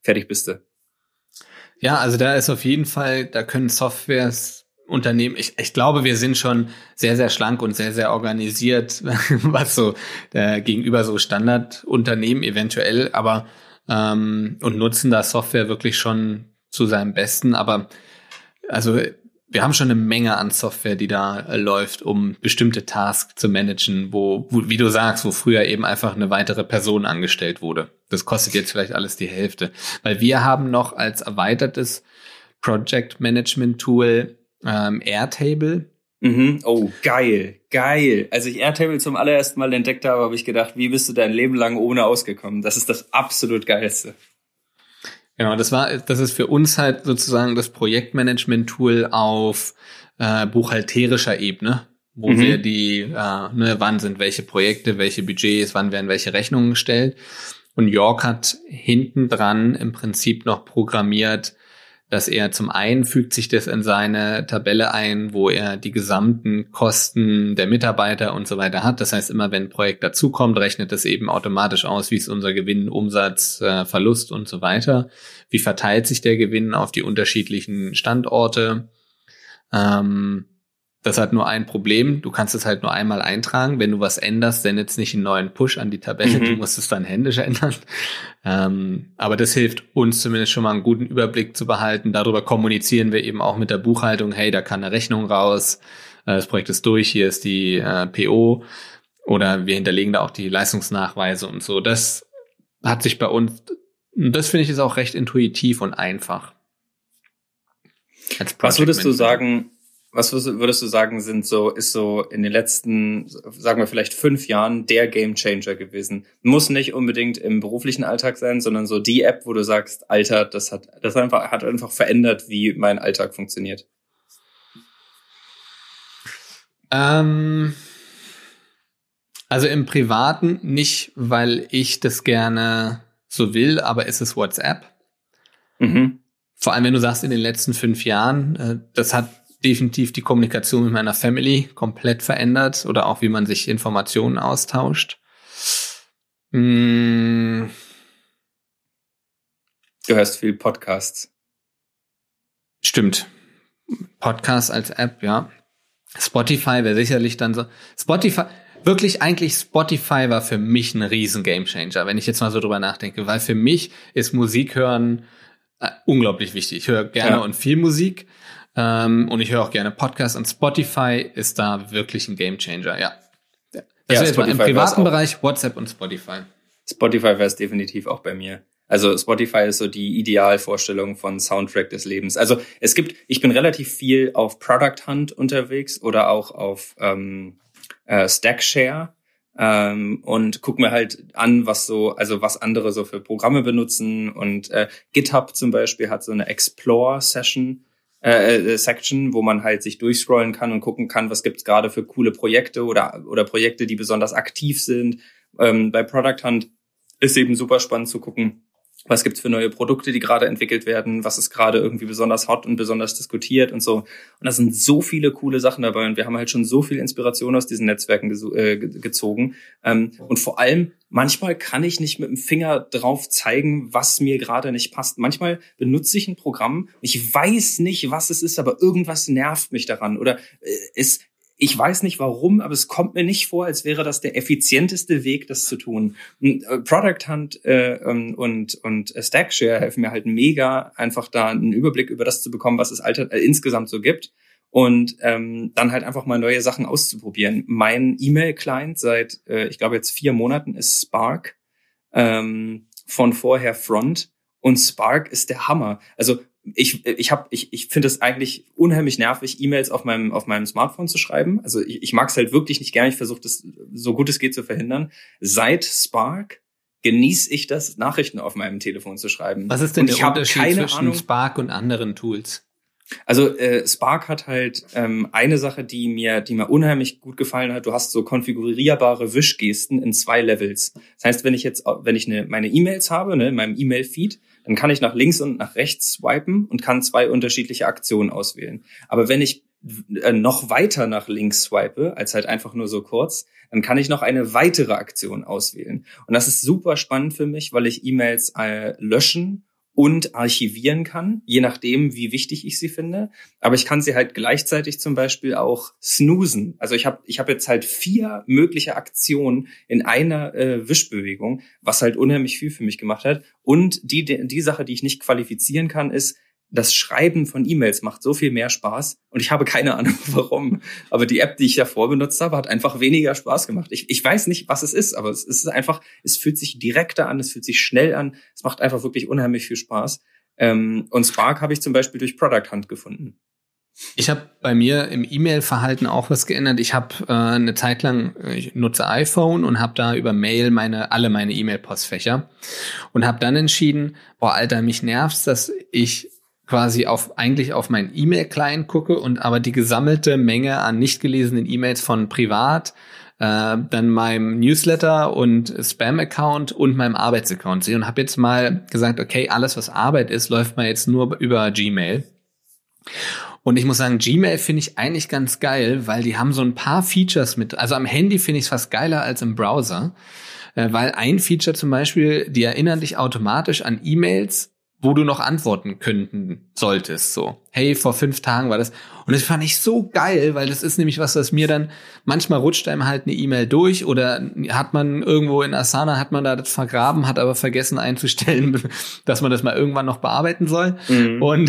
fertig bist du. Ja, also da ist auf jeden Fall, da können Softwareunternehmen, ich glaube, wir sind schon sehr, sehr schlank und sehr, sehr organisiert, was so gegenüber so Standardunternehmen eventuell, aber und nutzen da Software wirklich schon zu seinem Besten. Aber also wir haben schon eine Menge an Software, die da läuft, um bestimmte Tasks zu managen, wo, wie du sagst, wo früher eben einfach eine weitere Person angestellt wurde. Das kostet jetzt vielleicht alles die Hälfte. Weil wir haben noch als erweitertes Project Management Tool Airtable. Oh, geil. Als ich Airtable zum allerersten Mal entdeckt habe, habe ich gedacht, wie bist du dein Leben lang ohne ausgekommen? Das ist das absolut Geilste. Genau, das ist für uns halt sozusagen das Projektmanagement-Tool auf buchhalterischer Ebene, wo wir wann sind welche Projekte, welche Budgets, wann werden welche Rechnungen gestellt. Und York hat hinten dran im Prinzip noch programmiert, dass er zum einen fügt sich das in seine Tabelle ein, wo er die gesamten Kosten der Mitarbeiter und so weiter hat. Das heißt, immer wenn ein Projekt dazukommt, rechnet das eben automatisch aus, wie ist unser Gewinn, Umsatz, Verlust und so weiter. Wie verteilt sich der Gewinn auf die unterschiedlichen Standorte? Das hat nur ein Problem. Du kannst es halt nur einmal eintragen. Wenn du was änderst, sendet es nicht einen neuen Push an die Tabelle. Du musst es dann händisch ändern. Aber das hilft uns zumindest schon mal einen guten Überblick zu behalten. Darüber kommunizieren wir eben auch mit der Buchhaltung. Hey, da kann eine Rechnung raus. Das Projekt ist durch. Hier ist die PO. Oder wir hinterlegen da auch die Leistungsnachweise und so. Das hat sich bei uns, das finde ich ist auch recht intuitiv und einfach. Was würdest du sagen, ist so in den letzten, sagen wir vielleicht 5 Jahren der Gamechanger gewesen? Muss nicht unbedingt im beruflichen Alltag sein, sondern so die App, wo du sagst, Alter, das hat einfach verändert, wie mein Alltag funktioniert. Also im Privaten nicht, weil ich das gerne so will, aber ist es WhatsApp. Vor allem, wenn du sagst, in den letzten 5 Jahren, das hat definitiv die Kommunikation mit meiner Family komplett verändert oder auch wie man sich Informationen austauscht. Du hörst viel Podcasts. Stimmt. Podcasts als App, ja. Spotify wäre sicherlich dann so. Spotify war für mich ein riesen Gamechanger, wenn ich jetzt mal so drüber nachdenke, weil für mich ist Musik hören unglaublich wichtig. Ich höre gerne und viel Musik. Und ich höre auch gerne Podcasts und Spotify ist da wirklich ein Gamechanger, ja. Also jetzt mal im privaten Bereich WhatsApp und Spotify. Spotify wäre es definitiv auch bei mir. Also Spotify ist so die Idealvorstellung von Soundtrack des Lebens. Also ich bin relativ viel auf Product Hunt unterwegs oder auch auf Stackshare und guck mir halt an, was andere so für Programme benutzen. Und GitHub zum Beispiel hat so eine Explore-Section, wo man halt sich durchscrollen kann und gucken kann, was gibt's gerade für coole Projekte oder Projekte, die besonders aktiv sind. Bei Product Hunt ist eben super spannend zu gucken, was gibt's für neue Produkte, die gerade entwickelt werden, was ist gerade irgendwie besonders hot und besonders diskutiert und so. Und da sind so viele coole Sachen dabei und wir haben halt schon so viel Inspiration aus diesen Netzwerken gezogen. Und vor allem, manchmal kann ich nicht mit dem Finger drauf zeigen, was mir gerade nicht passt. Manchmal benutze ich ein Programm, ich weiß nicht, was es ist, aber irgendwas nervt mich daran oder ich weiß nicht warum, aber es kommt mir nicht vor, als wäre das der effizienteste Weg, das zu tun. Product Hunt und Stackshare helfen mir halt mega, einfach da einen Überblick über das zu bekommen, was es insgesamt so gibt und dann halt einfach mal neue Sachen auszuprobieren. Mein E-Mail-Client seit, ich glaube jetzt 4 Monaten ist Spark, von vorher Front und Spark ist der Hammer. Also ich finde es eigentlich unheimlich nervig, E-Mails auf meinem Smartphone zu schreiben. Also ich mag es halt wirklich nicht gerne. Ich versuche das so gut es geht zu verhindern. Seit Spark genieße ich das, Nachrichten auf meinem Telefon zu schreiben. Was ist denn der Unterschied zwischen Spark und anderen Tools? Also Spark hat halt eine Sache, die mir unheimlich gut gefallen hat. Du hast so konfigurierbare Wischgesten in 2 Levels. Das heißt, wenn ich meine E-Mails habe, in meinem E-Mail-Feed, dann kann ich nach links und nach rechts swipen und kann 2 unterschiedliche Aktionen auswählen. Aber wenn ich noch weiter nach links swipe, als halt einfach nur so kurz, dann kann ich noch eine weitere Aktion auswählen. Und das ist super spannend für mich, weil ich E-Mails löschen und archivieren kann, je nachdem, wie wichtig ich sie finde. Aber ich kann sie halt gleichzeitig zum Beispiel auch snoozen. Also ich hab jetzt halt 4 mögliche Aktionen in einer Wischbewegung, was halt unheimlich viel für mich gemacht hat. Und die Sache, die ich nicht qualifizieren kann, ist, das Schreiben von E-Mails macht so viel mehr Spaß und ich habe keine Ahnung warum. Aber die App, die ich davor benutzt habe, hat einfach weniger Spaß gemacht. Ich weiß nicht, was es ist, aber es ist einfach, es fühlt sich direkter an, es fühlt sich schnell an. Es macht einfach wirklich unheimlich viel Spaß. Und Spark habe ich zum Beispiel durch Product Hunt gefunden. Ich habe bei mir im E-Mail-Verhalten auch was geändert. Ich habe eine Zeit lang, ich nutze iPhone und habe da über Mail alle meine E-Mail-Postfächer und habe dann entschieden, boah, Alter, mich nervt's, dass ich quasi eigentlich auf meinen E-Mail-Client gucke und aber die gesammelte Menge an nicht gelesenen E-Mails von privat, dann meinem Newsletter und Spam-Account und meinem Arbeitsaccount sehe und habe jetzt mal gesagt, okay, alles was Arbeit ist, läuft mal jetzt nur über Gmail. Und ich muss sagen, Gmail finde ich eigentlich ganz geil, weil die haben so ein paar Features mit. Also am Handy finde ich es fast geiler als im Browser, weil ein Feature zum Beispiel, die erinnern dich automatisch an E-Mails, wo du noch antworten könnten solltest, so. Hey, vor 5 Tagen war das. Und das fand ich so geil, weil das ist nämlich was mir dann, manchmal rutscht einem halt eine E-Mail durch oder hat man irgendwo in Asana, hat man da das vergraben, hat aber vergessen einzustellen, dass man das mal irgendwann noch bearbeiten soll. Mhm. Und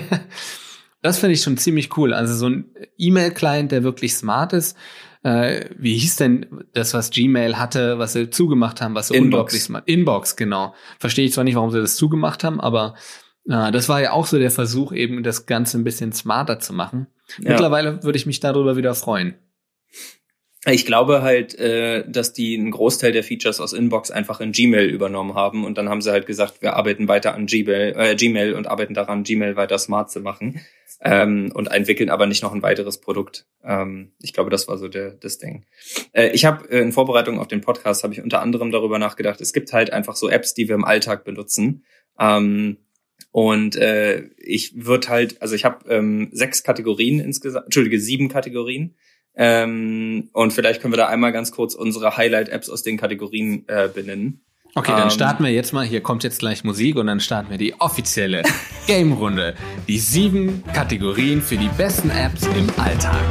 das finde ich schon ziemlich cool. Also so ein E-Mail-Client, der wirklich smart ist. Wie hieß denn das, was Gmail hatte, was sie zugemacht haben, was so unglaublich smart? Inbox, genau. Verstehe ich zwar nicht, warum sie das zugemacht haben, aber das war ja auch so der Versuch, eben das Ganze ein bisschen smarter zu machen. Ja. Mittlerweile würde ich mich darüber wieder freuen. Ich glaube halt, dass die einen Großteil der Features aus Inbox einfach in Gmail übernommen haben und dann haben sie halt gesagt, wir arbeiten weiter an Gmail und arbeiten daran, Gmail weiter smart zu machen. Und entwickeln aber nicht noch ein weiteres Produkt. Ich glaube, das war so das Ding. Ich habe in Vorbereitung auf den Podcast habe ich unter anderem darüber nachgedacht, es gibt halt einfach so Apps, die wir im Alltag benutzen. Ich würde halt, also ich habe 6 Kategorien insgesamt, 7 Kategorien. Und vielleicht können wir da einmal ganz kurz unsere Highlight-Apps aus den Kategorien benennen. Okay, dann starten wir jetzt mal. Hier kommt jetzt gleich Musik und dann starten wir die offizielle Game-Runde. Die 7 Kategorien für die besten Apps im Alltag.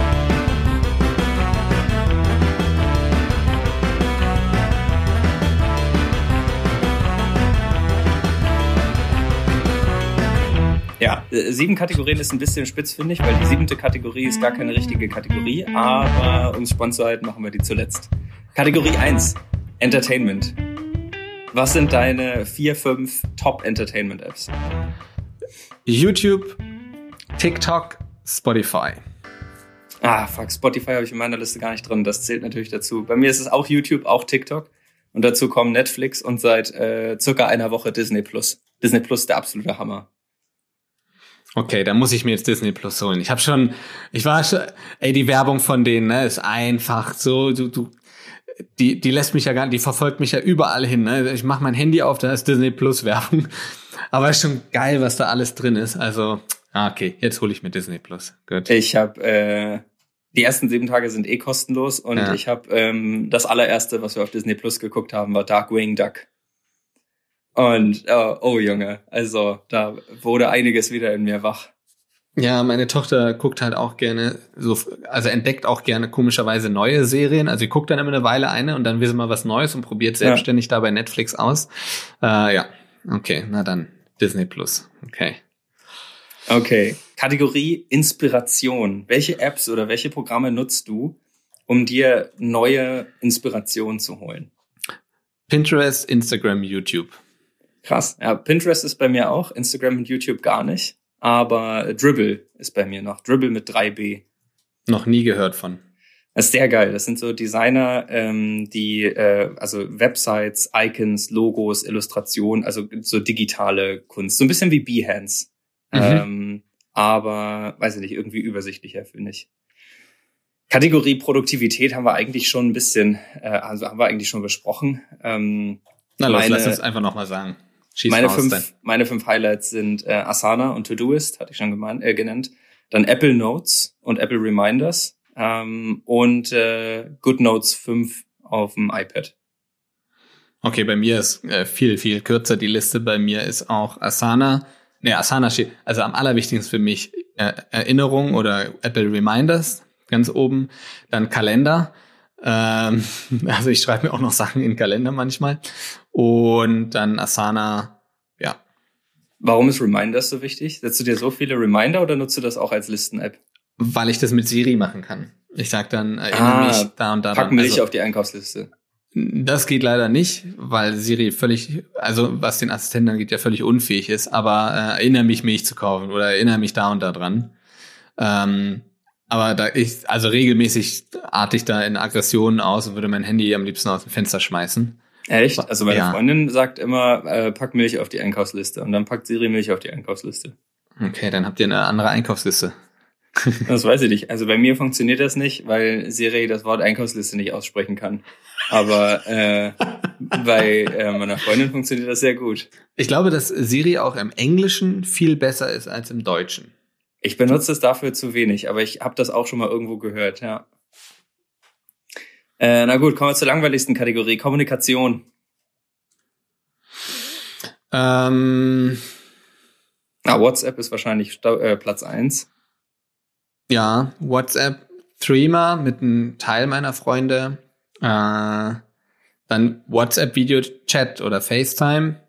Ja, 7 Kategorien ist ein bisschen spitzfindig, weil die 7. Kategorie ist gar keine richtige Kategorie, aber um es spannend zu halten, machen wir die zuletzt. Kategorie 1, Entertainment. Was sind deine 4, 5 Top-Entertainment-Apps? YouTube, TikTok, Spotify. Fuck, Spotify habe ich in meiner Liste gar nicht drin. Das zählt natürlich dazu. Bei mir ist es auch YouTube, auch TikTok. Und dazu kommen Netflix und seit circa einer Woche Disney Plus. Disney Plus, der absolute Hammer. Okay, dann muss ich mir jetzt Disney Plus holen. Die Werbung von denen, ne, ist einfach so, die lässt mich ja gar nicht, die verfolgt mich ja überall hin, ne? Ich mache mein Handy auf, da ist Disney Plus Werbung. Aber ist schon geil, was da alles drin ist. Also, okay, jetzt hole ich mir Disney Plus. Gut. Ich habe die ersten 7 Tage sind kostenlos und ich habe das allererste, was wir auf Disney Plus geguckt haben, war Darkwing Duck. Und oh Junge, also da wurde einiges wieder in mir wach. Ja, meine Tochter guckt halt auch gerne entdeckt auch gerne komischerweise neue Serien. Also sie guckt dann immer eine Weile eine und dann will sie mal was Neues und probiert selbstständig da bei Netflix aus. Okay, na dann Disney Plus. Okay. Kategorie Inspiration. Welche Apps oder welche Programme nutzt du, um dir neue Inspiration zu holen? Pinterest, Instagram, YouTube. Krass. Ja, Pinterest ist bei mir auch, Instagram und YouTube gar nicht. Aber Dribbble ist bei mir noch. Dribbble mit 3B. Noch nie gehört von. Das ist sehr geil. Das sind so Designer, die also Websites, Icons, Logos, Illustrationen, also so digitale Kunst. So ein bisschen wie Behance. Aber, weiß ich nicht, irgendwie übersichtlicher, finde ich. Kategorie Produktivität haben wir eigentlich schon ein bisschen, haben wir eigentlich schon besprochen. Lass uns einfach nochmal sagen. Meine 5 Highlights sind Asana und Todoist, hatte ich schon genannt. Dann Apple Notes und Apple Reminders und GoodNotes 5 auf dem iPad. Okay, bei mir ist viel, viel kürzer die Liste. Bei mir ist auch Asana. Asana steht, also am allerwichtigsten für mich Erinnerung oder Apple Reminders ganz oben. Dann Kalender. Also ich schreibe mir auch noch Sachen in Kalender manchmal. Und dann Asana, ja. Warum ist Reminders so wichtig? Setzt du dir so viele Reminder oder nutzt du das auch als Listen-App? Weil ich das mit Siri machen kann. Ich sag dann, erinnere mich da und da. Pack Milch auf die Einkaufsliste. Das geht leider nicht, weil Siri völlig, also was den Assistenten angeht, ja völlig unfähig ist. Aber erinnere mich, Milch zu kaufen oder erinnere mich da und da dran. Aber also regelmäßig arte ich da in Aggressionen aus und würde mein Handy am liebsten aus dem Fenster schmeißen. Echt? Also meine Freundin sagt immer, pack Milch auf die Einkaufsliste und dann packt Siri Milch auf die Einkaufsliste. Okay, dann habt ihr eine andere Einkaufsliste. Das weiß ich nicht. Also bei mir funktioniert das nicht, weil Siri das Wort Einkaufsliste nicht aussprechen kann. Aber bei meiner Freundin funktioniert das sehr gut. Ich glaube, dass Siri auch im Englischen viel besser ist als im Deutschen. Ich benutze es dafür zu wenig, aber ich habe das auch schon mal irgendwo gehört, ja. Na gut, kommen wir zur langweiligsten Kategorie, Kommunikation. WhatsApp ist wahrscheinlich Platz 1. Ja, WhatsApp, Threema mit einem Teil meiner Freunde. Dann WhatsApp-Video-Chat oder FaceTime.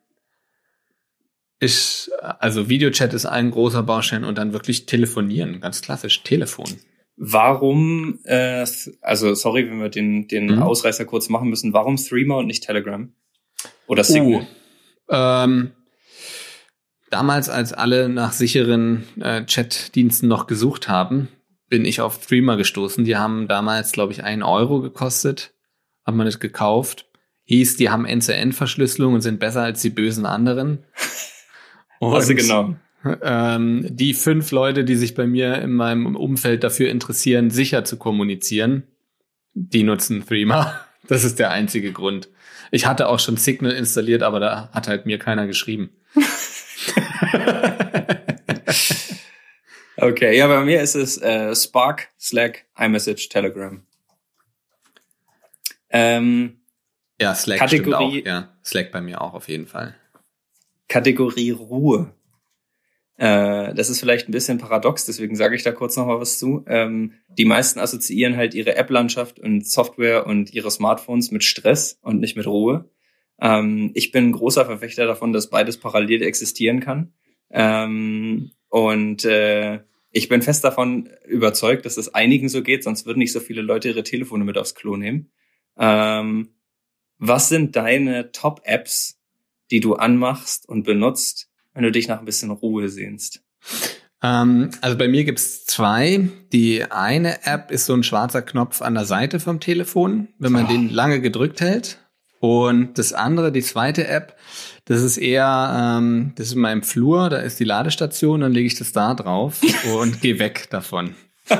Also Videochat ist ein großer Baustein und dann wirklich telefonieren, ganz klassisch, Telefon. Warum, also sorry, wenn wir den Ausreißer kurz machen müssen, warum Threema und nicht Telegram? Oder Signal? Damals, als alle nach sicheren Chatdiensten noch gesucht haben, bin ich auf Threema gestoßen. Die haben damals, glaube ich, 1 Euro gekostet. Hat man das gekauft. Hieß, die haben End-to-End-Verschlüsselung und sind besser als die bösen anderen. Also genau. Die 5 Leute, die sich bei mir in meinem Umfeld dafür interessieren, sicher zu kommunizieren, die nutzen Threema. Das ist der einzige Grund. Ich hatte auch schon Signal installiert, aber da hat halt mir keiner geschrieben. Okay, ja, bei mir ist es Spark, Slack, iMessage, Telegram. Ja, Slack Kategorie, stimmt auch. Ja, Slack bei mir auch auf jeden Fall. Kategorie Ruhe. Das ist vielleicht ein bisschen paradox, deswegen sage ich da kurz noch mal was zu. Die meisten assoziieren halt ihre App-Landschaft und Software und ihre Smartphones mit Stress und nicht mit Ruhe. Ich bin ein großer Verfechter davon, dass beides parallel existieren kann. Ich bin fest davon überzeugt, dass es einigen so geht, sonst würden nicht so viele Leute ihre Telefone mit aufs Klo nehmen. Was sind deine Top-Apps, die du anmachst und benutzt, wenn du dich nach ein bisschen Ruhe sehnst? Also bei mir gibt's 2. Die eine App ist so ein schwarzer Knopf an der Seite vom Telefon, wenn man den lange gedrückt hält. Und das andere, die zweite App, das ist eher, das ist in meinem Flur, da ist die Ladestation, dann lege ich das da drauf und gehe weg davon.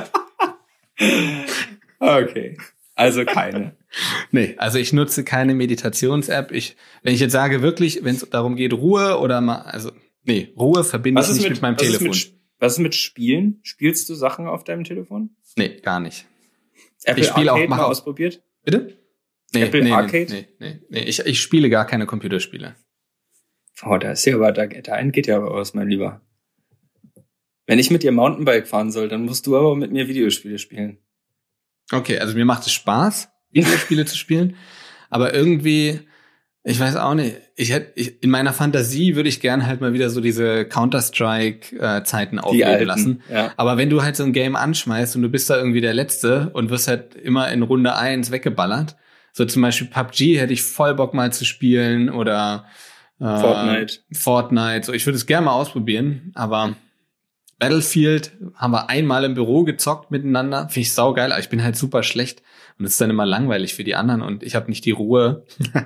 Okay, also keine. Nee, also ich nutze keine Meditations-App. Wenn ich jetzt sage wirklich, wenn es darum geht, Ruhe oder mal, Ruhe verbinde ich nicht mit meinem Telefon. Was ist mit Spielen? Spielst du Sachen auf deinem Telefon? Nee, gar nicht. Apple Arcade mal ausprobiert? Bitte? Nee, Apple Arcade? Nee. Ich spiele gar keine Computerspiele. Oh, da geht ja aber was, mein Lieber. Wenn ich mit dir Mountainbike fahren soll, dann musst du aber mit mir Videospiele spielen. Okay, also mir macht es Spaß, Videospiele zu spielen, aber irgendwie, ich weiß auch nicht, in meiner Fantasie würde ich gern halt mal wieder so diese Counter-Strike-Zeiten aufleben lassen. Ja. Aber wenn du halt so ein Game anschmeißt und du bist da irgendwie der Letzte und wirst halt immer in Runde 1 weggeballert, so zum Beispiel PUBG hätte ich voll Bock mal zu spielen oder Fortnite. So, ich würde es gerne mal ausprobieren, aber Battlefield haben wir einmal im Büro gezockt miteinander. Finde ich saugeil, aber ich bin halt super schlecht. Und es ist dann immer langweilig für die anderen und ich habe nicht die Ruhe,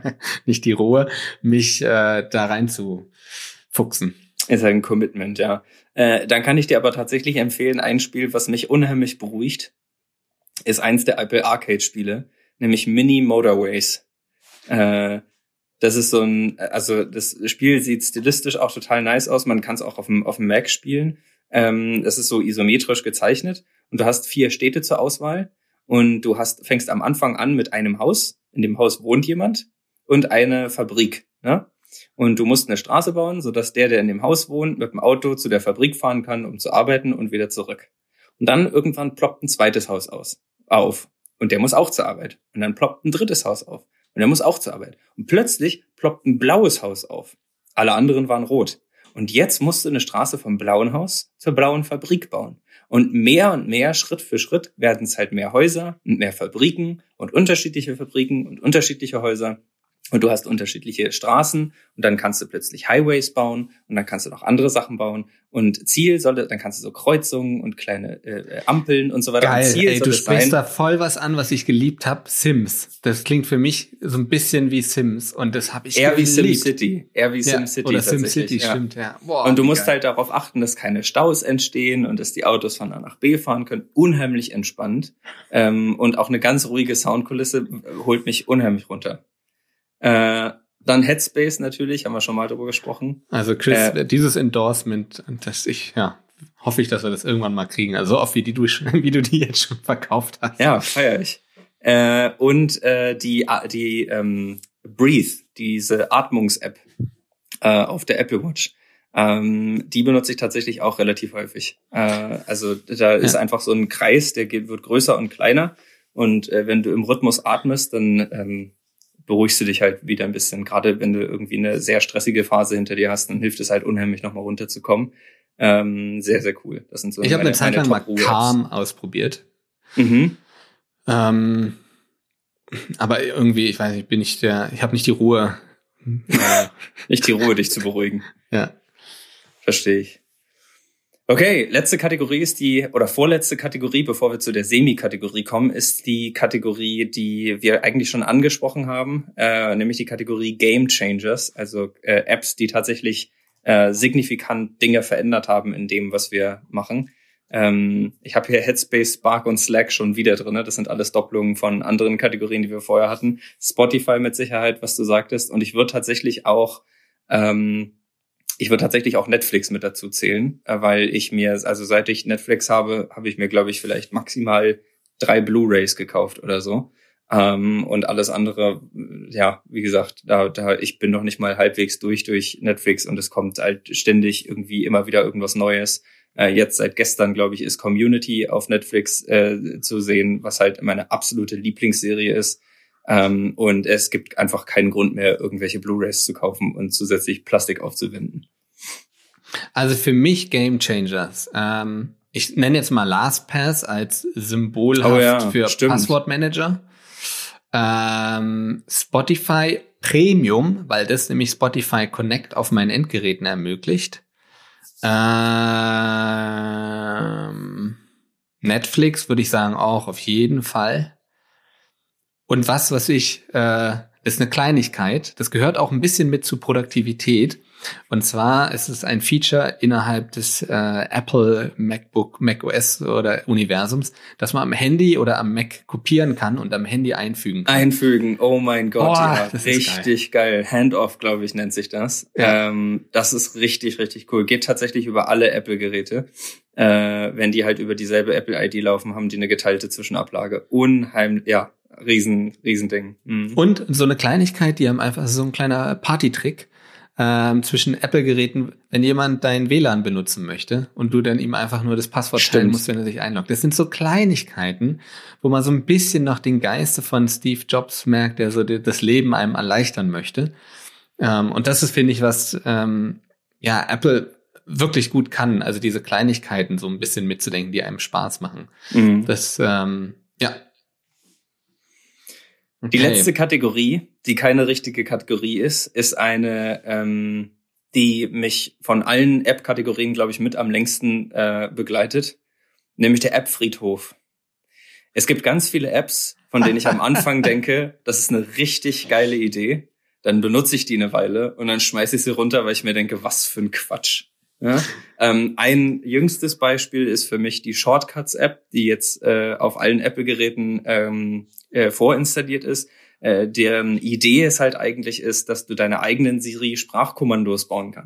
mich da rein zu fuchsen. Ist halt ein Commitment, ja. Dann kann ich dir aber tatsächlich empfehlen, ein Spiel, was mich unheimlich beruhigt, ist eins der Apple Arcade Spiele, nämlich Mini Motorways. Das ist das Spiel sieht stilistisch auch total nice aus. Man kann es auch auf dem Mac spielen. Es ist so isometrisch gezeichnet und du hast 4 Städte zur Auswahl und du fängst am Anfang an mit einem Haus. In dem Haus wohnt jemand und eine Fabrik. Ne? Und du musst eine Straße bauen, sodass der in dem Haus wohnt, mit dem Auto zu der Fabrik fahren kann, um zu arbeiten und wieder zurück. Und dann irgendwann ploppt ein zweites Haus auf. Und der muss auch zur Arbeit. Und dann ploppt ein drittes Haus auf. Und der muss auch zur Arbeit. Und plötzlich ploppt ein blaues Haus auf. Alle anderen waren rot. Und jetzt musst du eine Straße vom blauen Haus zur blauen Fabrik bauen. Und mehr, Schritt für Schritt werden es halt mehr Häuser und mehr Fabriken und unterschiedliche Häuser. Und du hast unterschiedliche Straßen und dann kannst du plötzlich Highways bauen und dann kannst du noch andere Sachen bauen. Und dann kannst du so Kreuzungen und kleine Ampeln und so weiter. Geil, Ziel du sprichst da voll was an, was ich geliebt habe. Sims. Das klingt für mich so ein bisschen wie Sims und das habe ich geliebt. Wie SimCity. Eher wie SimCity. Oder SimCity, stimmt, ja. Boah, und du musst halt darauf achten, dass keine Staus entstehen und dass die Autos von A nach B fahren können. Unheimlich entspannt. Und auch eine ganz ruhige Soundkulisse holt mich unheimlich runter. Dann Headspace natürlich, haben wir schon mal drüber gesprochen. Also Chris, dieses Endorsement, hoffe ich, dass wir das irgendwann mal kriegen. Also so oft wie du die jetzt schon verkauft hast. Ja, feier ich. Und die Breathe, diese Atmungs-App auf der Apple Watch, die benutze ich tatsächlich auch relativ häufig. Also da ist einfach so ein Kreis, wird größer und kleiner. Und wenn du im Rhythmus atmest, dann beruhigst du dich halt wieder ein bisschen. Gerade wenn du irgendwie eine sehr stressige Phase hinter dir hast, dann hilft es halt unheimlich, nochmal runterzukommen. Sehr, sehr cool. Das sind so ich habe eine Zeit lang mal Calm ausprobiert. Mhm. Aber irgendwie, ich weiß nicht, ich habe nicht die Ruhe. Nicht die Ruhe, dich zu beruhigen. Ja. Verstehe ich. Okay, letzte Kategorie ist vorletzte Kategorie, bevor wir zu der Semi-Kategorie kommen, ist die Kategorie, die wir eigentlich schon angesprochen haben, nämlich die Kategorie Game Changers, also Apps, die tatsächlich signifikant Dinge verändert haben in dem, was wir machen. Ich habe hier Headspace, Spark und Slack schon wieder drin. Das sind alles Doppelungen von anderen Kategorien, die wir vorher hatten. Spotify mit Sicherheit, was du sagtest. Und ich würde tatsächlich auch Netflix mit dazu zählen, weil seit ich Netflix habe ich mir, glaube ich, vielleicht maximal 3 Blu-rays gekauft oder so. Und alles andere, ja, wie gesagt, ich bin noch nicht mal halbwegs durch Netflix und es kommt halt ständig irgendwie immer wieder irgendwas Neues. Jetzt seit gestern, glaube ich, ist Community auf Netflix zu sehen, was halt meine absolute Lieblingsserie ist. Und es gibt einfach keinen Grund mehr, irgendwelche Blu-rays zu kaufen und zusätzlich Plastik aufzuwenden. Also für mich Game-Changers. Ich nenne jetzt mal LastPass als symbolhaft für Passwortmanager. Spotify Premium, weil das nämlich Spotify Connect auf meinen Endgeräten ermöglicht. Netflix würde ich sagen auch auf jeden Fall. Und das ist eine Kleinigkeit, das gehört auch ein bisschen mit zu Produktivität. Und zwar ist es ein Feature innerhalb des Apple MacBook, macOS oder Universums, dass man am Handy oder am Mac kopieren kann und am Handy einfügen kann. Einfügen, oh mein Gott, ja, richtig geil. Handoff, glaube ich, nennt sich das. Ja. Das ist richtig, richtig cool. Geht tatsächlich über alle Apple-Geräte. Wenn die halt über dieselbe Apple-ID laufen, haben die eine geteilte Zwischenablage. Unheimlich, ja, Riesending. Mhm. Und so eine Kleinigkeit, die haben einfach so ein kleiner Partytrick. Zwischen Apple-Geräten, wenn jemand dein WLAN benutzen möchte und du dann ihm einfach nur das Passwort stellen musst, wenn er sich einloggt. Das sind so Kleinigkeiten, wo man so ein bisschen noch den Geiste von Steve Jobs merkt, der so das Leben einem erleichtern möchte. Und das ist, finde ich, was Apple wirklich gut kann, also diese Kleinigkeiten so ein bisschen mitzudenken, die einem Spaß machen. Mhm. Das, Die letzte Kategorie, die keine richtige Kategorie ist eine, die mich von allen App-Kategorien, glaube ich, mit am längsten begleitet, nämlich der App-Friedhof. Es gibt ganz viele Apps, von denen ich am Anfang denke, das ist eine richtig geile Idee. Dann benutze ich die eine Weile und dann schmeiße ich sie runter, weil ich mir denke, was für ein Quatsch. Ja? Ein jüngstes Beispiel ist für mich die Shortcuts-App, die jetzt auf allen Apple-Geräten vorinstalliert ist. Deren Idee es halt eigentlich ist, dass du deine eigenen Siri-Sprachkommandos bauen kannst.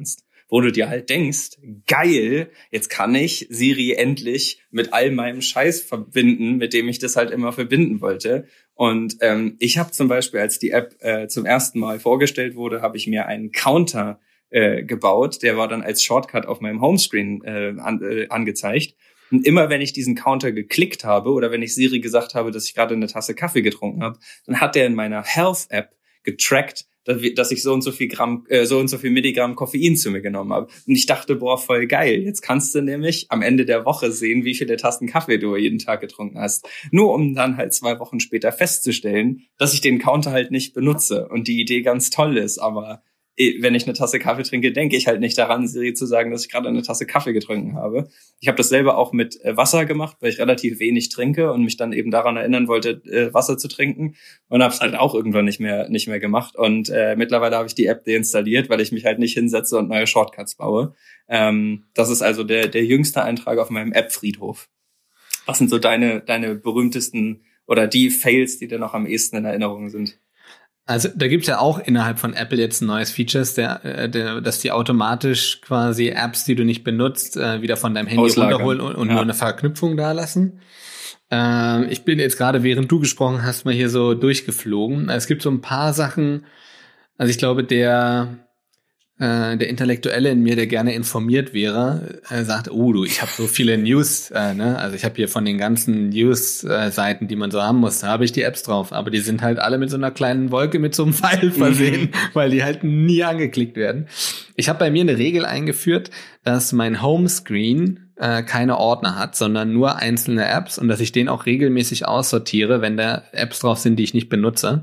wo du dir halt denkst, geil, jetzt kann ich Siri endlich mit all meinem Scheiß verbinden, mit dem ich das halt immer verbinden wollte. Und ich habe zum Beispiel, als die App zum ersten Mal vorgestellt wurde, habe ich mir einen Counter gebaut. Der war dann als Shortcut auf meinem Homescreen angezeigt. Und immer wenn ich diesen Counter geklickt habe oder wenn ich Siri gesagt habe, dass ich gerade eine Tasse Kaffee getrunken habe, dann hat der in meiner Health-App getrackt, dass ich so und so viel Milligramm Koffein zu mir genommen habe. Und ich dachte, boah, voll geil. Jetzt kannst du nämlich am Ende der Woche sehen, wie viele Tassen Kaffee du jeden Tag getrunken hast. Nur um dann halt 2 Wochen später festzustellen, dass ich den Counter halt nicht benutze und die Idee ganz toll ist, aber wenn ich eine Tasse Kaffee trinke, denke ich halt nicht daran, Siri zu sagen, dass ich gerade eine Tasse Kaffee getrunken habe. Ich habe das selber auch mit Wasser gemacht, weil ich relativ wenig trinke und mich dann eben daran erinnern wollte, Wasser zu trinken, und habe es halt auch irgendwann nicht mehr gemacht. Und mittlerweile habe ich die App deinstalliert, weil ich mich halt nicht hinsetze und neue Shortcuts baue. Das ist also der jüngste Eintrag auf meinem App-Friedhof. Was sind so deine berühmtesten oder die Fails, die dir noch am ehesten in Erinnerung sind? Also da gibt's ja auch innerhalb von Apple jetzt ein neues Feature, dass die automatisch quasi Apps, die du nicht benutzt, wieder von deinem Handy runterholen und nur eine Verknüpfung da lassen. Ich bin jetzt gerade, während du gesprochen hast, mal hier so durchgeflogen. Es gibt so ein paar Sachen, also ich glaube, der Intellektuelle in mir, der gerne informiert wäre, sagt, ich habe so viele News, also ich habe hier von den ganzen News-Seiten, die man so haben muss, da habe ich die Apps drauf, aber die sind halt alle mit so einer kleinen Wolke mit so einem Pfeil versehen, weil die halt nie angeklickt werden. Ich habe bei mir eine Regel eingeführt, dass mein Homescreen keine Ordner hat, sondern nur einzelne Apps, und dass ich den auch regelmäßig aussortiere, wenn da Apps drauf sind, die ich nicht benutze.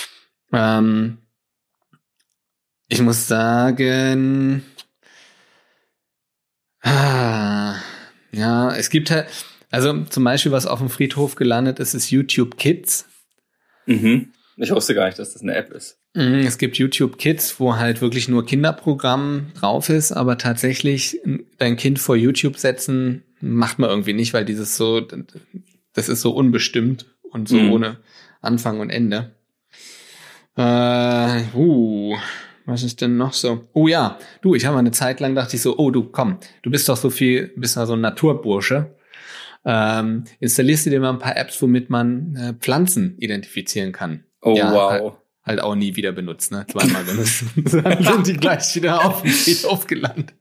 Ich muss sagen, ja, es gibt halt, also zum Beispiel, was auf dem Friedhof gelandet ist, ist YouTube Kids. Mhm. Ich wusste gar nicht, dass das eine App ist. Es gibt YouTube Kids, wo halt wirklich nur Kinderprogramm drauf ist, aber tatsächlich dein Kind vor YouTube setzen macht man irgendwie nicht, weil das ist so unbestimmt und so ohne Anfang und Ende. Was ist denn noch so? Oh ja, ich habe mal eine Zeit lang dachte ich so, du bist doch bist ja so ein Naturbursche. Installierst du dir mal ein paar Apps, womit man Pflanzen identifizieren kann. Oh, ja, wow. Halt auch nie wieder benutzt, ne? Zweimal benutzt. Dann sind die gleich wieder auf dem Friedhof gelandet.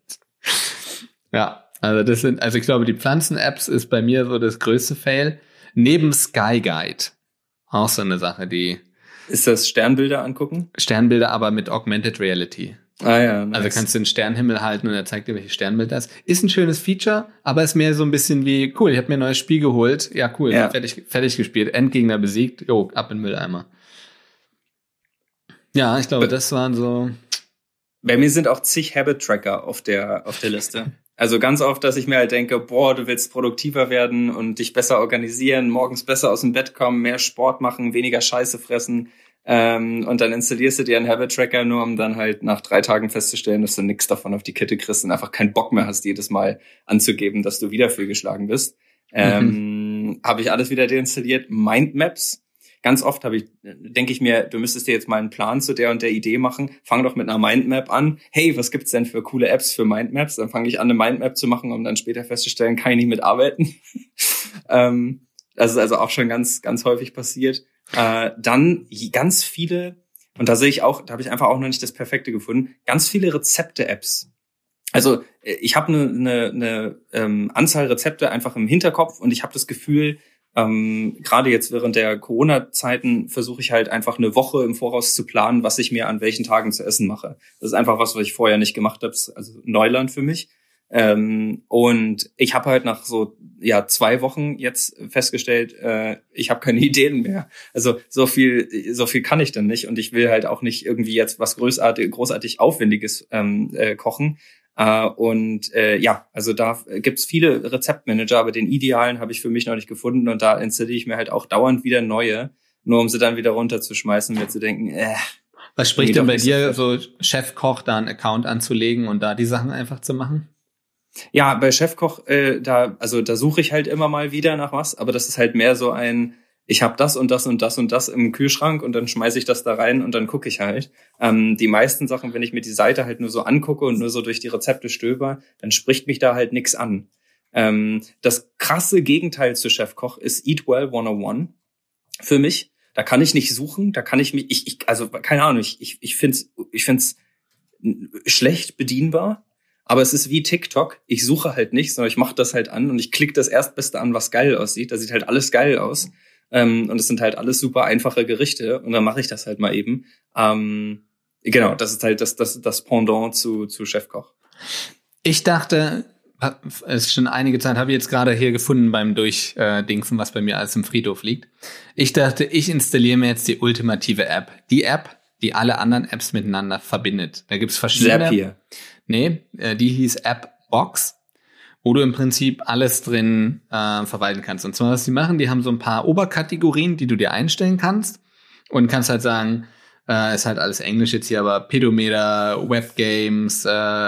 Ja, also ich glaube, die Pflanzen-Apps ist bei mir so das größte Fail. Neben Sky Guide. Auch so eine Sache, die... Ist das Sternbilder angucken? Sternbilder, aber mit Augmented Reality. Ah ja, nice. Also kannst du den Sternenhimmel halten und er zeigt dir, welche Sternbild das ist. Ist ein schönes Feature, aber ist mehr so ein bisschen wie, cool, ich habe mir ein neues Spiel geholt. Ja, cool, ja. Fertig gespielt. Endgegner besiegt. Ab in den Mülleimer. Ja, ich glaube, das waren so... Bei mir sind auch zig Habit-Tracker auf der Liste. Also ganz oft, dass ich mir halt denke, du willst produktiver werden und dich besser organisieren, morgens besser aus dem Bett kommen, mehr Sport machen, weniger Scheiße fressen. Und dann installierst du dir einen Habit-Tracker, nur um dann halt nach 3 Tagen festzustellen, dass du nichts davon auf die Kette kriegst und einfach keinen Bock mehr hast, jedes Mal anzugeben, dass du wieder fehlgeschlagen bist. Habe ich alles wieder deinstalliert. Mindmaps. Ganz oft denke ich mir, du müsstest dir jetzt mal einen Plan zu der und der Idee machen. Fang doch mit einer Mindmap an. Hey, was gibt's denn für coole Apps für Mindmaps? Dann fange ich an, eine Mindmap zu machen, um dann später festzustellen, kann ich nicht mitarbeiten. Das ist also auch schon ganz, ganz häufig passiert. Dann ganz viele, und da habe ich einfach auch noch nicht das Perfekte gefunden, ganz viele Rezepte-Apps. Also ich habe eine Anzahl Rezepte einfach im Hinterkopf und ich habe das Gefühl, gerade jetzt während der Corona-Zeiten versuche ich halt einfach eine Woche im Voraus zu planen, was ich mir an welchen Tagen zu essen mache. Das ist einfach was ich vorher nicht gemacht habe, also Neuland für mich. Und ich habe halt nach 2 Wochen jetzt festgestellt, ich habe keine Ideen mehr. Also so viel kann ich dann nicht und ich will halt auch nicht irgendwie jetzt was großartig Aufwendiges kochen. Also da gibt's viele Rezeptmanager, aber den idealen habe ich für mich noch nicht gefunden und da installiere ich mir halt auch dauernd wieder neue, nur um sie dann wieder runterzuschmeißen und mir zu denken, Was spricht denn bei dir, so Chefkoch, da einen Account anzulegen und da die Sachen einfach zu machen? Ja, bei Chefkoch, da suche ich halt immer mal wieder nach was, aber das ist halt mehr so ich habe das und das und das und das im Kühlschrank und dann schmeiße ich das da rein und dann gucke ich halt. Die meisten Sachen, wenn ich mir die Seite halt nur so angucke und nur so durch die Rezepte stöber, dann spricht mich da halt nichts an. Das krasse Gegenteil zu Chefkoch ist Eat Well 101 für mich. Da kann ich nicht suchen, da kann ich mich, also keine Ahnung, ich find's schlecht bedienbar. Aber es ist wie TikTok. Ich suche halt nicht, sondern ich mache das halt an und ich klicke das Erstbeste an, was geil aussieht. Da sieht halt alles geil aus. Und es sind halt alles super einfache Gerichte. Und dann mache ich das halt mal eben. Genau, das ist halt das Pendant zu Chefkoch. Ich dachte, es ist schon einige Zeit, habe ich jetzt gerade hier gefunden beim Durchdingsen, was bei mir alles im Friedhof liegt. Ich dachte, ich installiere mir jetzt die ultimative App. Die App, die alle anderen Apps miteinander verbindet. Da gibt's verschiedene. Zapier. Nee, die hieß AppBox, wo du im Prinzip alles drin verwalten kannst. Und zwar, was die machen, die haben so ein paar Oberkategorien, die du dir einstellen kannst und kannst halt sagen, ist halt alles Englisch jetzt hier, aber Pedometer, Webgames,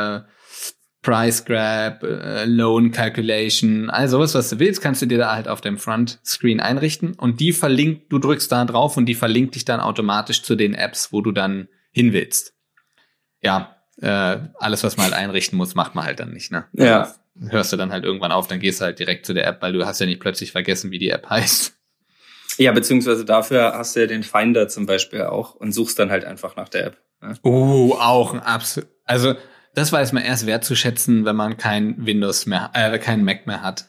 Price Grab, Loan Calculation, all sowas, was du willst, kannst du dir da halt auf dem Frontscreen einrichten und die verlinkt, du drückst da drauf und die verlinkt dich dann automatisch zu den Apps, wo du dann hin willst. Ja, alles, was man halt einrichten muss, macht man halt dann nicht, ne? Ja. Hörst du dann halt irgendwann auf, dann gehst du halt direkt zu der App, weil du hast ja nicht plötzlich vergessen, wie die App heißt. Ja, beziehungsweise dafür hast du ja den Finder zum Beispiel auch und suchst dann halt einfach nach der App. Ne? Auch ein absolut, also das weiß man erst wertzuschätzen, wenn man kein Windows mehr, keinen Mac mehr hat.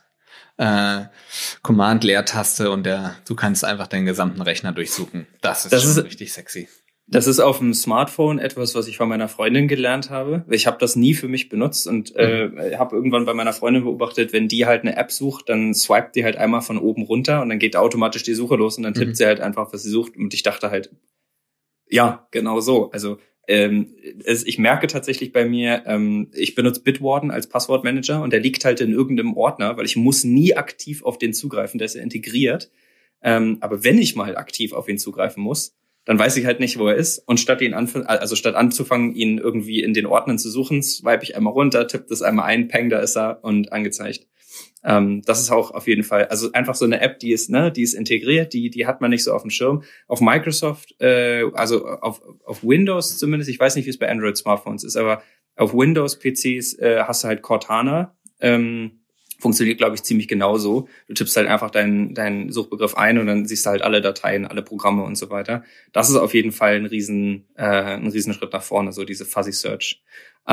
Command-Leertaste und du kannst einfach deinen gesamten Rechner durchsuchen. Das ist richtig sexy. Das ist auf dem Smartphone etwas, was ich von meiner Freundin gelernt habe. Ich habe das nie für mich benutzt und habe irgendwann bei meiner Freundin beobachtet, wenn die halt eine App sucht, dann swipet die halt einmal von oben runter und dann geht automatisch die Suche los und dann tippt sie halt einfach, was sie sucht. Und ich dachte halt, ja, genau so. Also ich merke tatsächlich bei mir, ich benutze Bitwarden als Passwortmanager und der liegt halt in irgendeinem Ordner, weil ich muss nie aktiv auf den zugreifen, der ist ja integriert. Aber wenn ich mal aktiv auf ihn zugreifen muss, dann weiß ich halt nicht, wo er ist. Und statt anzufangen, ihn irgendwie in den Ordnern zu suchen, swipe ich einmal runter, tippe das einmal ein, peng, da ist er und angezeigt. Das ist auch auf jeden Fall, also einfach so eine App, die ist integriert, die hat man nicht so auf dem Schirm. Auf Microsoft, also auf Windows zumindest, ich weiß nicht, wie es bei Android-Smartphones ist, aber auf Windows-PCs hast du halt Cortana, funktioniert, glaube ich, ziemlich genauso. Du tippst halt einfach deinen Suchbegriff ein und dann siehst du halt alle Dateien, alle Programme und so weiter. Das ist auf jeden Fall ein Riesenschritt nach vorne, so diese Fuzzy Search.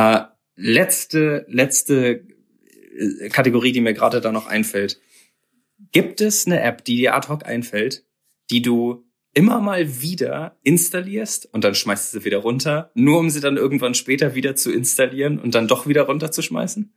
Letzte Kategorie, die mir gerade da noch einfällt. Gibt es eine App, die dir ad hoc einfällt, die du immer mal wieder installierst und dann schmeißt du sie wieder runter, nur um sie dann irgendwann später wieder zu installieren und dann doch wieder runterzuschmeißen?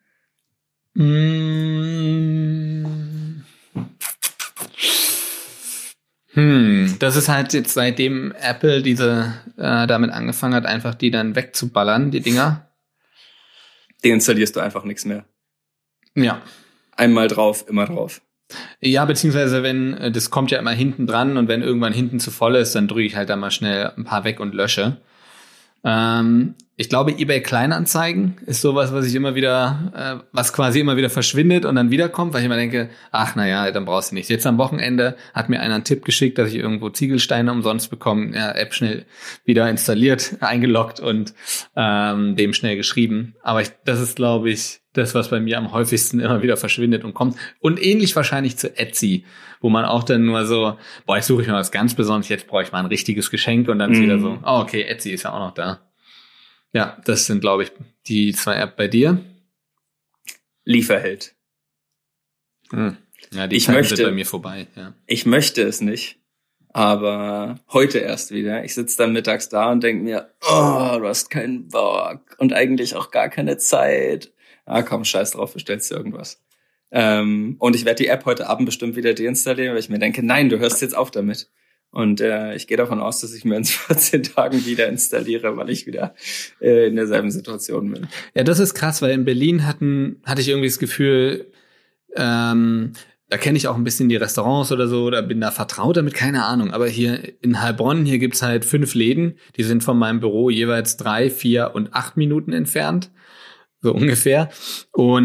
Das ist halt jetzt, seitdem Apple damit angefangen hat, einfach die dann wegzuballern, die Dinger. Deinstallierst du einfach nichts mehr. Ja. Einmal drauf, immer drauf. Ja, beziehungsweise wenn, das kommt ja immer hinten dran und wenn irgendwann hinten zu voll ist, dann drücke ich halt da mal schnell ein paar weg und lösche. Ich glaube, eBay Kleinanzeigen ist sowas, was ich immer wieder, was quasi immer wieder verschwindet und dann wiederkommt, weil ich immer denke, ach naja, dann brauchst du nichts. Jetzt am Wochenende hat mir einer einen Tipp geschickt, dass ich irgendwo Ziegelsteine umsonst bekomme. Ja, App schnell wieder installiert, eingeloggt und dem schnell geschrieben. Aber das ist, glaube ich, das, was bei mir am häufigsten immer wieder verschwindet und kommt. Und ähnlich wahrscheinlich zu Etsy, wo man auch dann nur so, jetzt suche ich mal was ganz Besonderes, jetzt brauche ich mal ein richtiges Geschenk und dann ist wieder so, okay, Etsy ist ja auch noch da. Ja, das sind, glaube ich, die 2 Apps bei dir. Lieferheld. Ja, die Zeiten sind bei mir vorbei. Ja. Ich möchte es nicht, aber heute erst wieder. Ich sitze dann mittags da und denke mir, du hast keinen Bock und eigentlich auch gar keine Zeit. Komm, scheiß drauf, bestellst du irgendwas. Und ich werde die App heute Abend bestimmt wieder deinstallieren, weil ich mir denke, nein, du hörst jetzt auf damit. Und ich gehe davon aus, dass ich mir in 14 Tagen wieder installiere, weil ich wieder in derselben Situation bin. Ja, das ist krass, weil in Berlin hatte ich irgendwie das Gefühl, da kenne ich auch ein bisschen die Restaurants oder so, oder bin da vertraut damit, keine Ahnung. Aber hier in Heilbronn, hier gibt's halt 5 Läden, die sind von meinem Büro jeweils 3, 4 und 8 Minuten entfernt. So ungefähr. Und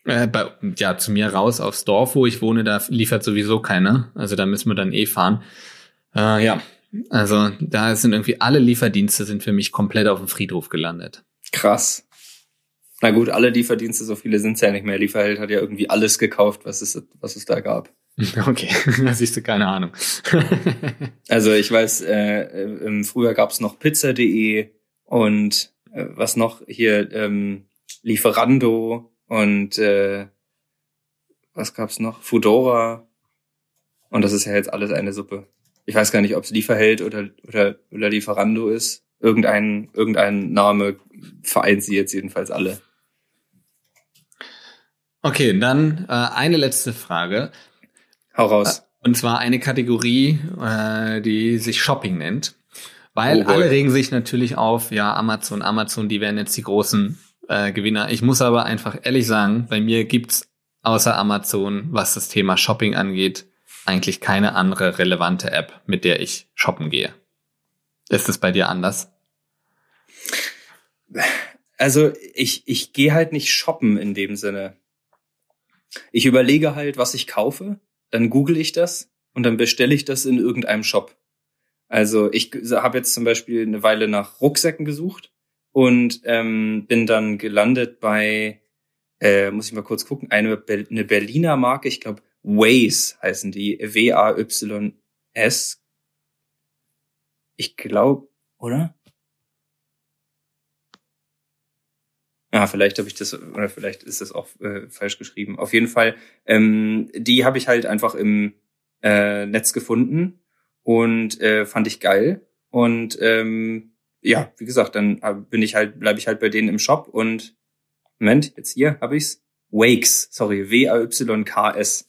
Zu mir raus aufs Dorf, wo ich wohne, da liefert sowieso keiner. Also da müssen wir dann fahren. Also da sind irgendwie alle Lieferdienste sind für mich komplett auf dem Friedhof gelandet. Krass. Na gut, alle Lieferdienste, so viele sind es ja nicht mehr. Lieferheld hat ja irgendwie alles gekauft, was es da gab. Okay, da siehst du, keine Ahnung. Also ich weiß, früher gab es noch Pizza.de und was noch hier, Lieferando und was gab's noch? Foodora. Und das ist ja jetzt alles eine Suppe. Ich weiß gar nicht, ob es Lieferheld oder Lieferando ist. Irgendein Name vereint sie jetzt jedenfalls alle. Okay, dann eine letzte Frage. Hau raus. Und zwar eine Kategorie, die sich Shopping nennt. Weil alle regen sich natürlich auf, ja, Amazon, die werden jetzt die großen Gewinner. Ich muss aber einfach ehrlich sagen, bei mir gibt's außer Amazon, was das Thema Shopping angeht, eigentlich keine andere relevante App, mit der ich shoppen gehe. Ist es bei dir anders? Also ich gehe halt nicht shoppen in dem Sinne. Ich überlege halt, was ich kaufe, dann google ich das und dann bestelle ich das in irgendeinem Shop. Also ich habe jetzt zum Beispiel eine Weile nach Rucksäcken gesucht und bin dann gelandet bei, muss ich mal kurz gucken, eine Berliner Marke, ich glaube Ways heißen die, W-A-Y-S. Ich glaube, oder? Ja, vielleicht habe ich das, oder vielleicht ist das auch falsch geschrieben. Auf jeden Fall, die habe ich halt einfach im Netz gefunden und fand ich geil. Und ja, wie gesagt, dann bleibe ich halt bei denen im Shop und Moment, jetzt hier habe ich's. W-A-Y-K-S.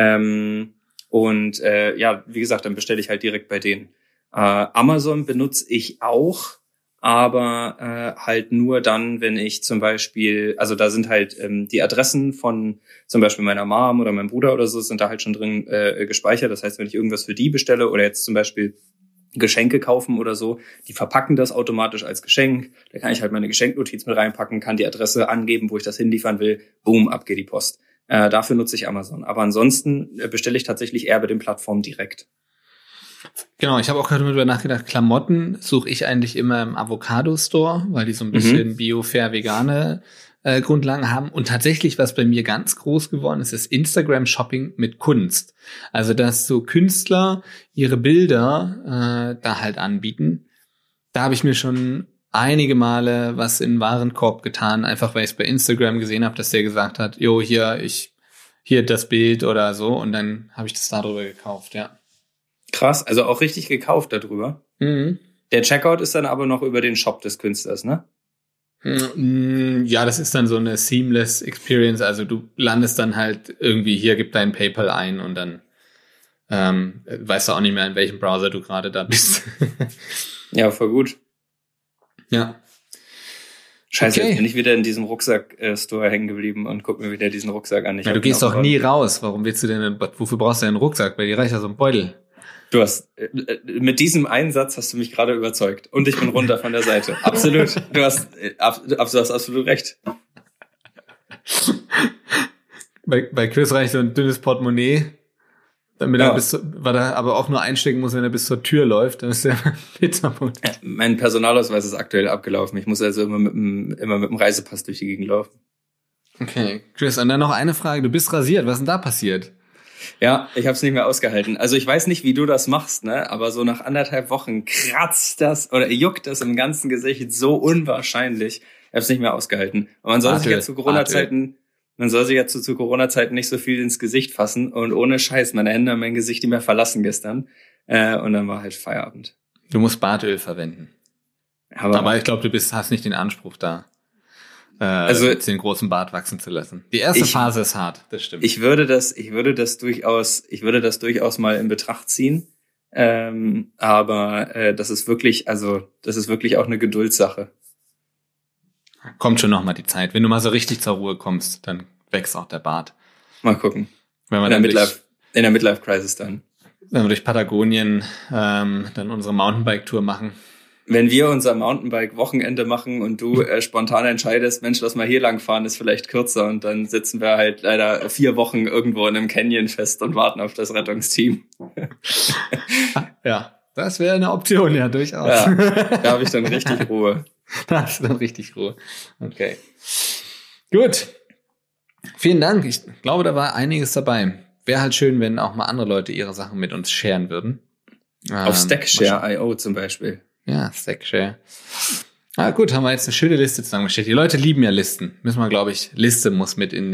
Und ja, wie gesagt, dann bestelle ich halt direkt bei denen. Amazon benutze ich auch, aber halt nur dann, wenn ich zum Beispiel, also da sind halt die Adressen von zum Beispiel meiner Mom oder meinem Bruder oder so, sind da halt schon drin gespeichert. Das heißt, wenn ich irgendwas für die bestelle oder jetzt zum Beispiel Geschenke kaufen oder so, die verpacken das automatisch als Geschenk. Da kann ich halt meine Geschenknotiz mit reinpacken, kann die Adresse angeben, wo ich das hinliefern will. Boom, ab geht die Post. Dafür nutze ich Amazon. Aber ansonsten bestelle ich tatsächlich eher bei den Plattformen direkt. Genau, ich habe auch gerade darüber nachgedacht, Klamotten suche ich eigentlich immer im Avocado-Store, weil die so ein bisschen bio-fair vegane Grundlagen haben. Und tatsächlich, was bei mir ganz groß geworden ist, ist Instagram-Shopping mit Kunst. Also, dass so Künstler ihre Bilder da halt anbieten. Da habe ich mir schon einige Male was in den Warenkorb getan, einfach weil ich es bei Instagram gesehen habe, dass der gesagt hat, jo, hier das Bild oder so. Und dann habe ich das darüber gekauft, ja. Krass, also auch richtig gekauft darüber. Mhm. Der Checkout ist dann aber noch über den Shop des Künstlers, ne? Ja, das ist dann so eine seamless Experience. Also du landest dann halt irgendwie, hier, gib dein PayPal ein und dann weißt du auch nicht mehr, in welchem Browser du gerade da bist. Ja, voll gut. Ja. Scheiße, Okay. Jetzt bin ich wieder in diesem Rucksack-Store hängen geblieben und guck mir wieder diesen Rucksack an. Ja, du gehst doch nie raus. Warum willst du denn, wofür brauchst du denn einen Rucksack? Bei dir reicht ja so ein Beutel. Du hast, mit diesem Einsatz hast du mich gerade überzeugt. Und ich bin runter von der Seite. Absolut. Du hast absolut recht. Bei Chris reicht so ein dünnes Portemonnaie, damit er weil er aber auch nur einstecken muss, wenn er bis zur Tür läuft. Dann ist der Pizzapunkt. Mein Personalausweis ist aktuell abgelaufen. Ich muss also immer mit dem Reisepass durch die Gegend laufen. Okay. Chris, und dann noch eine Frage. Du bist rasiert. Was ist denn da passiert? Ja, ich habe es nicht mehr ausgehalten. Also ich weiß nicht, wie du das machst, ne? Aber so nach 1,5 Wochen kratzt das oder juckt das im ganzen Gesicht so unwahrscheinlich. Ich habe es nicht mehr ausgehalten. Und man soll sich ja zu Corona-Zeiten nicht so viel ins Gesicht fassen. Und ohne Scheiß, meine Hände haben mein Gesicht nicht mehr verlassen gestern. Und dann war halt Feierabend. Du musst Bartöl verwenden. Aber ich glaube, hast nicht den Anspruch da. Jetzt den großen Bart wachsen zu lassen. Die erste Phase ist hart, das stimmt. Ich würde das durchaus mal in Betracht ziehen. Aber das ist wirklich auch eine Geduldssache. Kommt schon noch mal die Zeit. Wenn du mal so richtig zur Ruhe kommst, dann wächst auch der Bart. Mal gucken. Wenn wir in der Midlife Crisis dann. Wenn wir durch Patagonien dann unsere Mountainbike-Tour machen, Wenn wir unser Mountainbike-Wochenende machen und du spontan entscheidest, Mensch, lass mal hier lang fahren, ist vielleicht kürzer, und dann sitzen wir halt leider 4 Wochen irgendwo in einem Canyon fest und warten auf das Rettungsteam. Ja, das wäre eine Option, ja, durchaus. Ja, da habe ich dann richtig Ruhe. Da hast du dann richtig Ruhe. Okay. Gut. Vielen Dank. Ich glaube, da war einiges dabei. Wäre halt schön, wenn auch mal andere Leute ihre Sachen mit uns sharen würden. Auf Stackshare.io zum Beispiel. Ja, Stackshare. Gut, haben wir jetzt eine schöne Liste zusammengestellt. Die Leute lieben ja Listen. Müssen wir, glaube ich, Liste muss mit in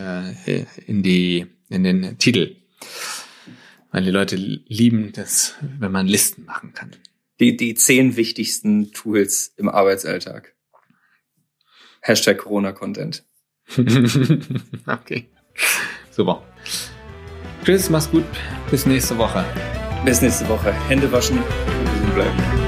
den Titel. Weil die Leute lieben das, wenn man Listen machen kann. Die 10 wichtigsten Tools im Arbeitsalltag. #Corona-Content. Okay. Super. Chris, mach's gut. Bis nächste Woche. Bis nächste Woche. Hände waschen und gesund bleiben.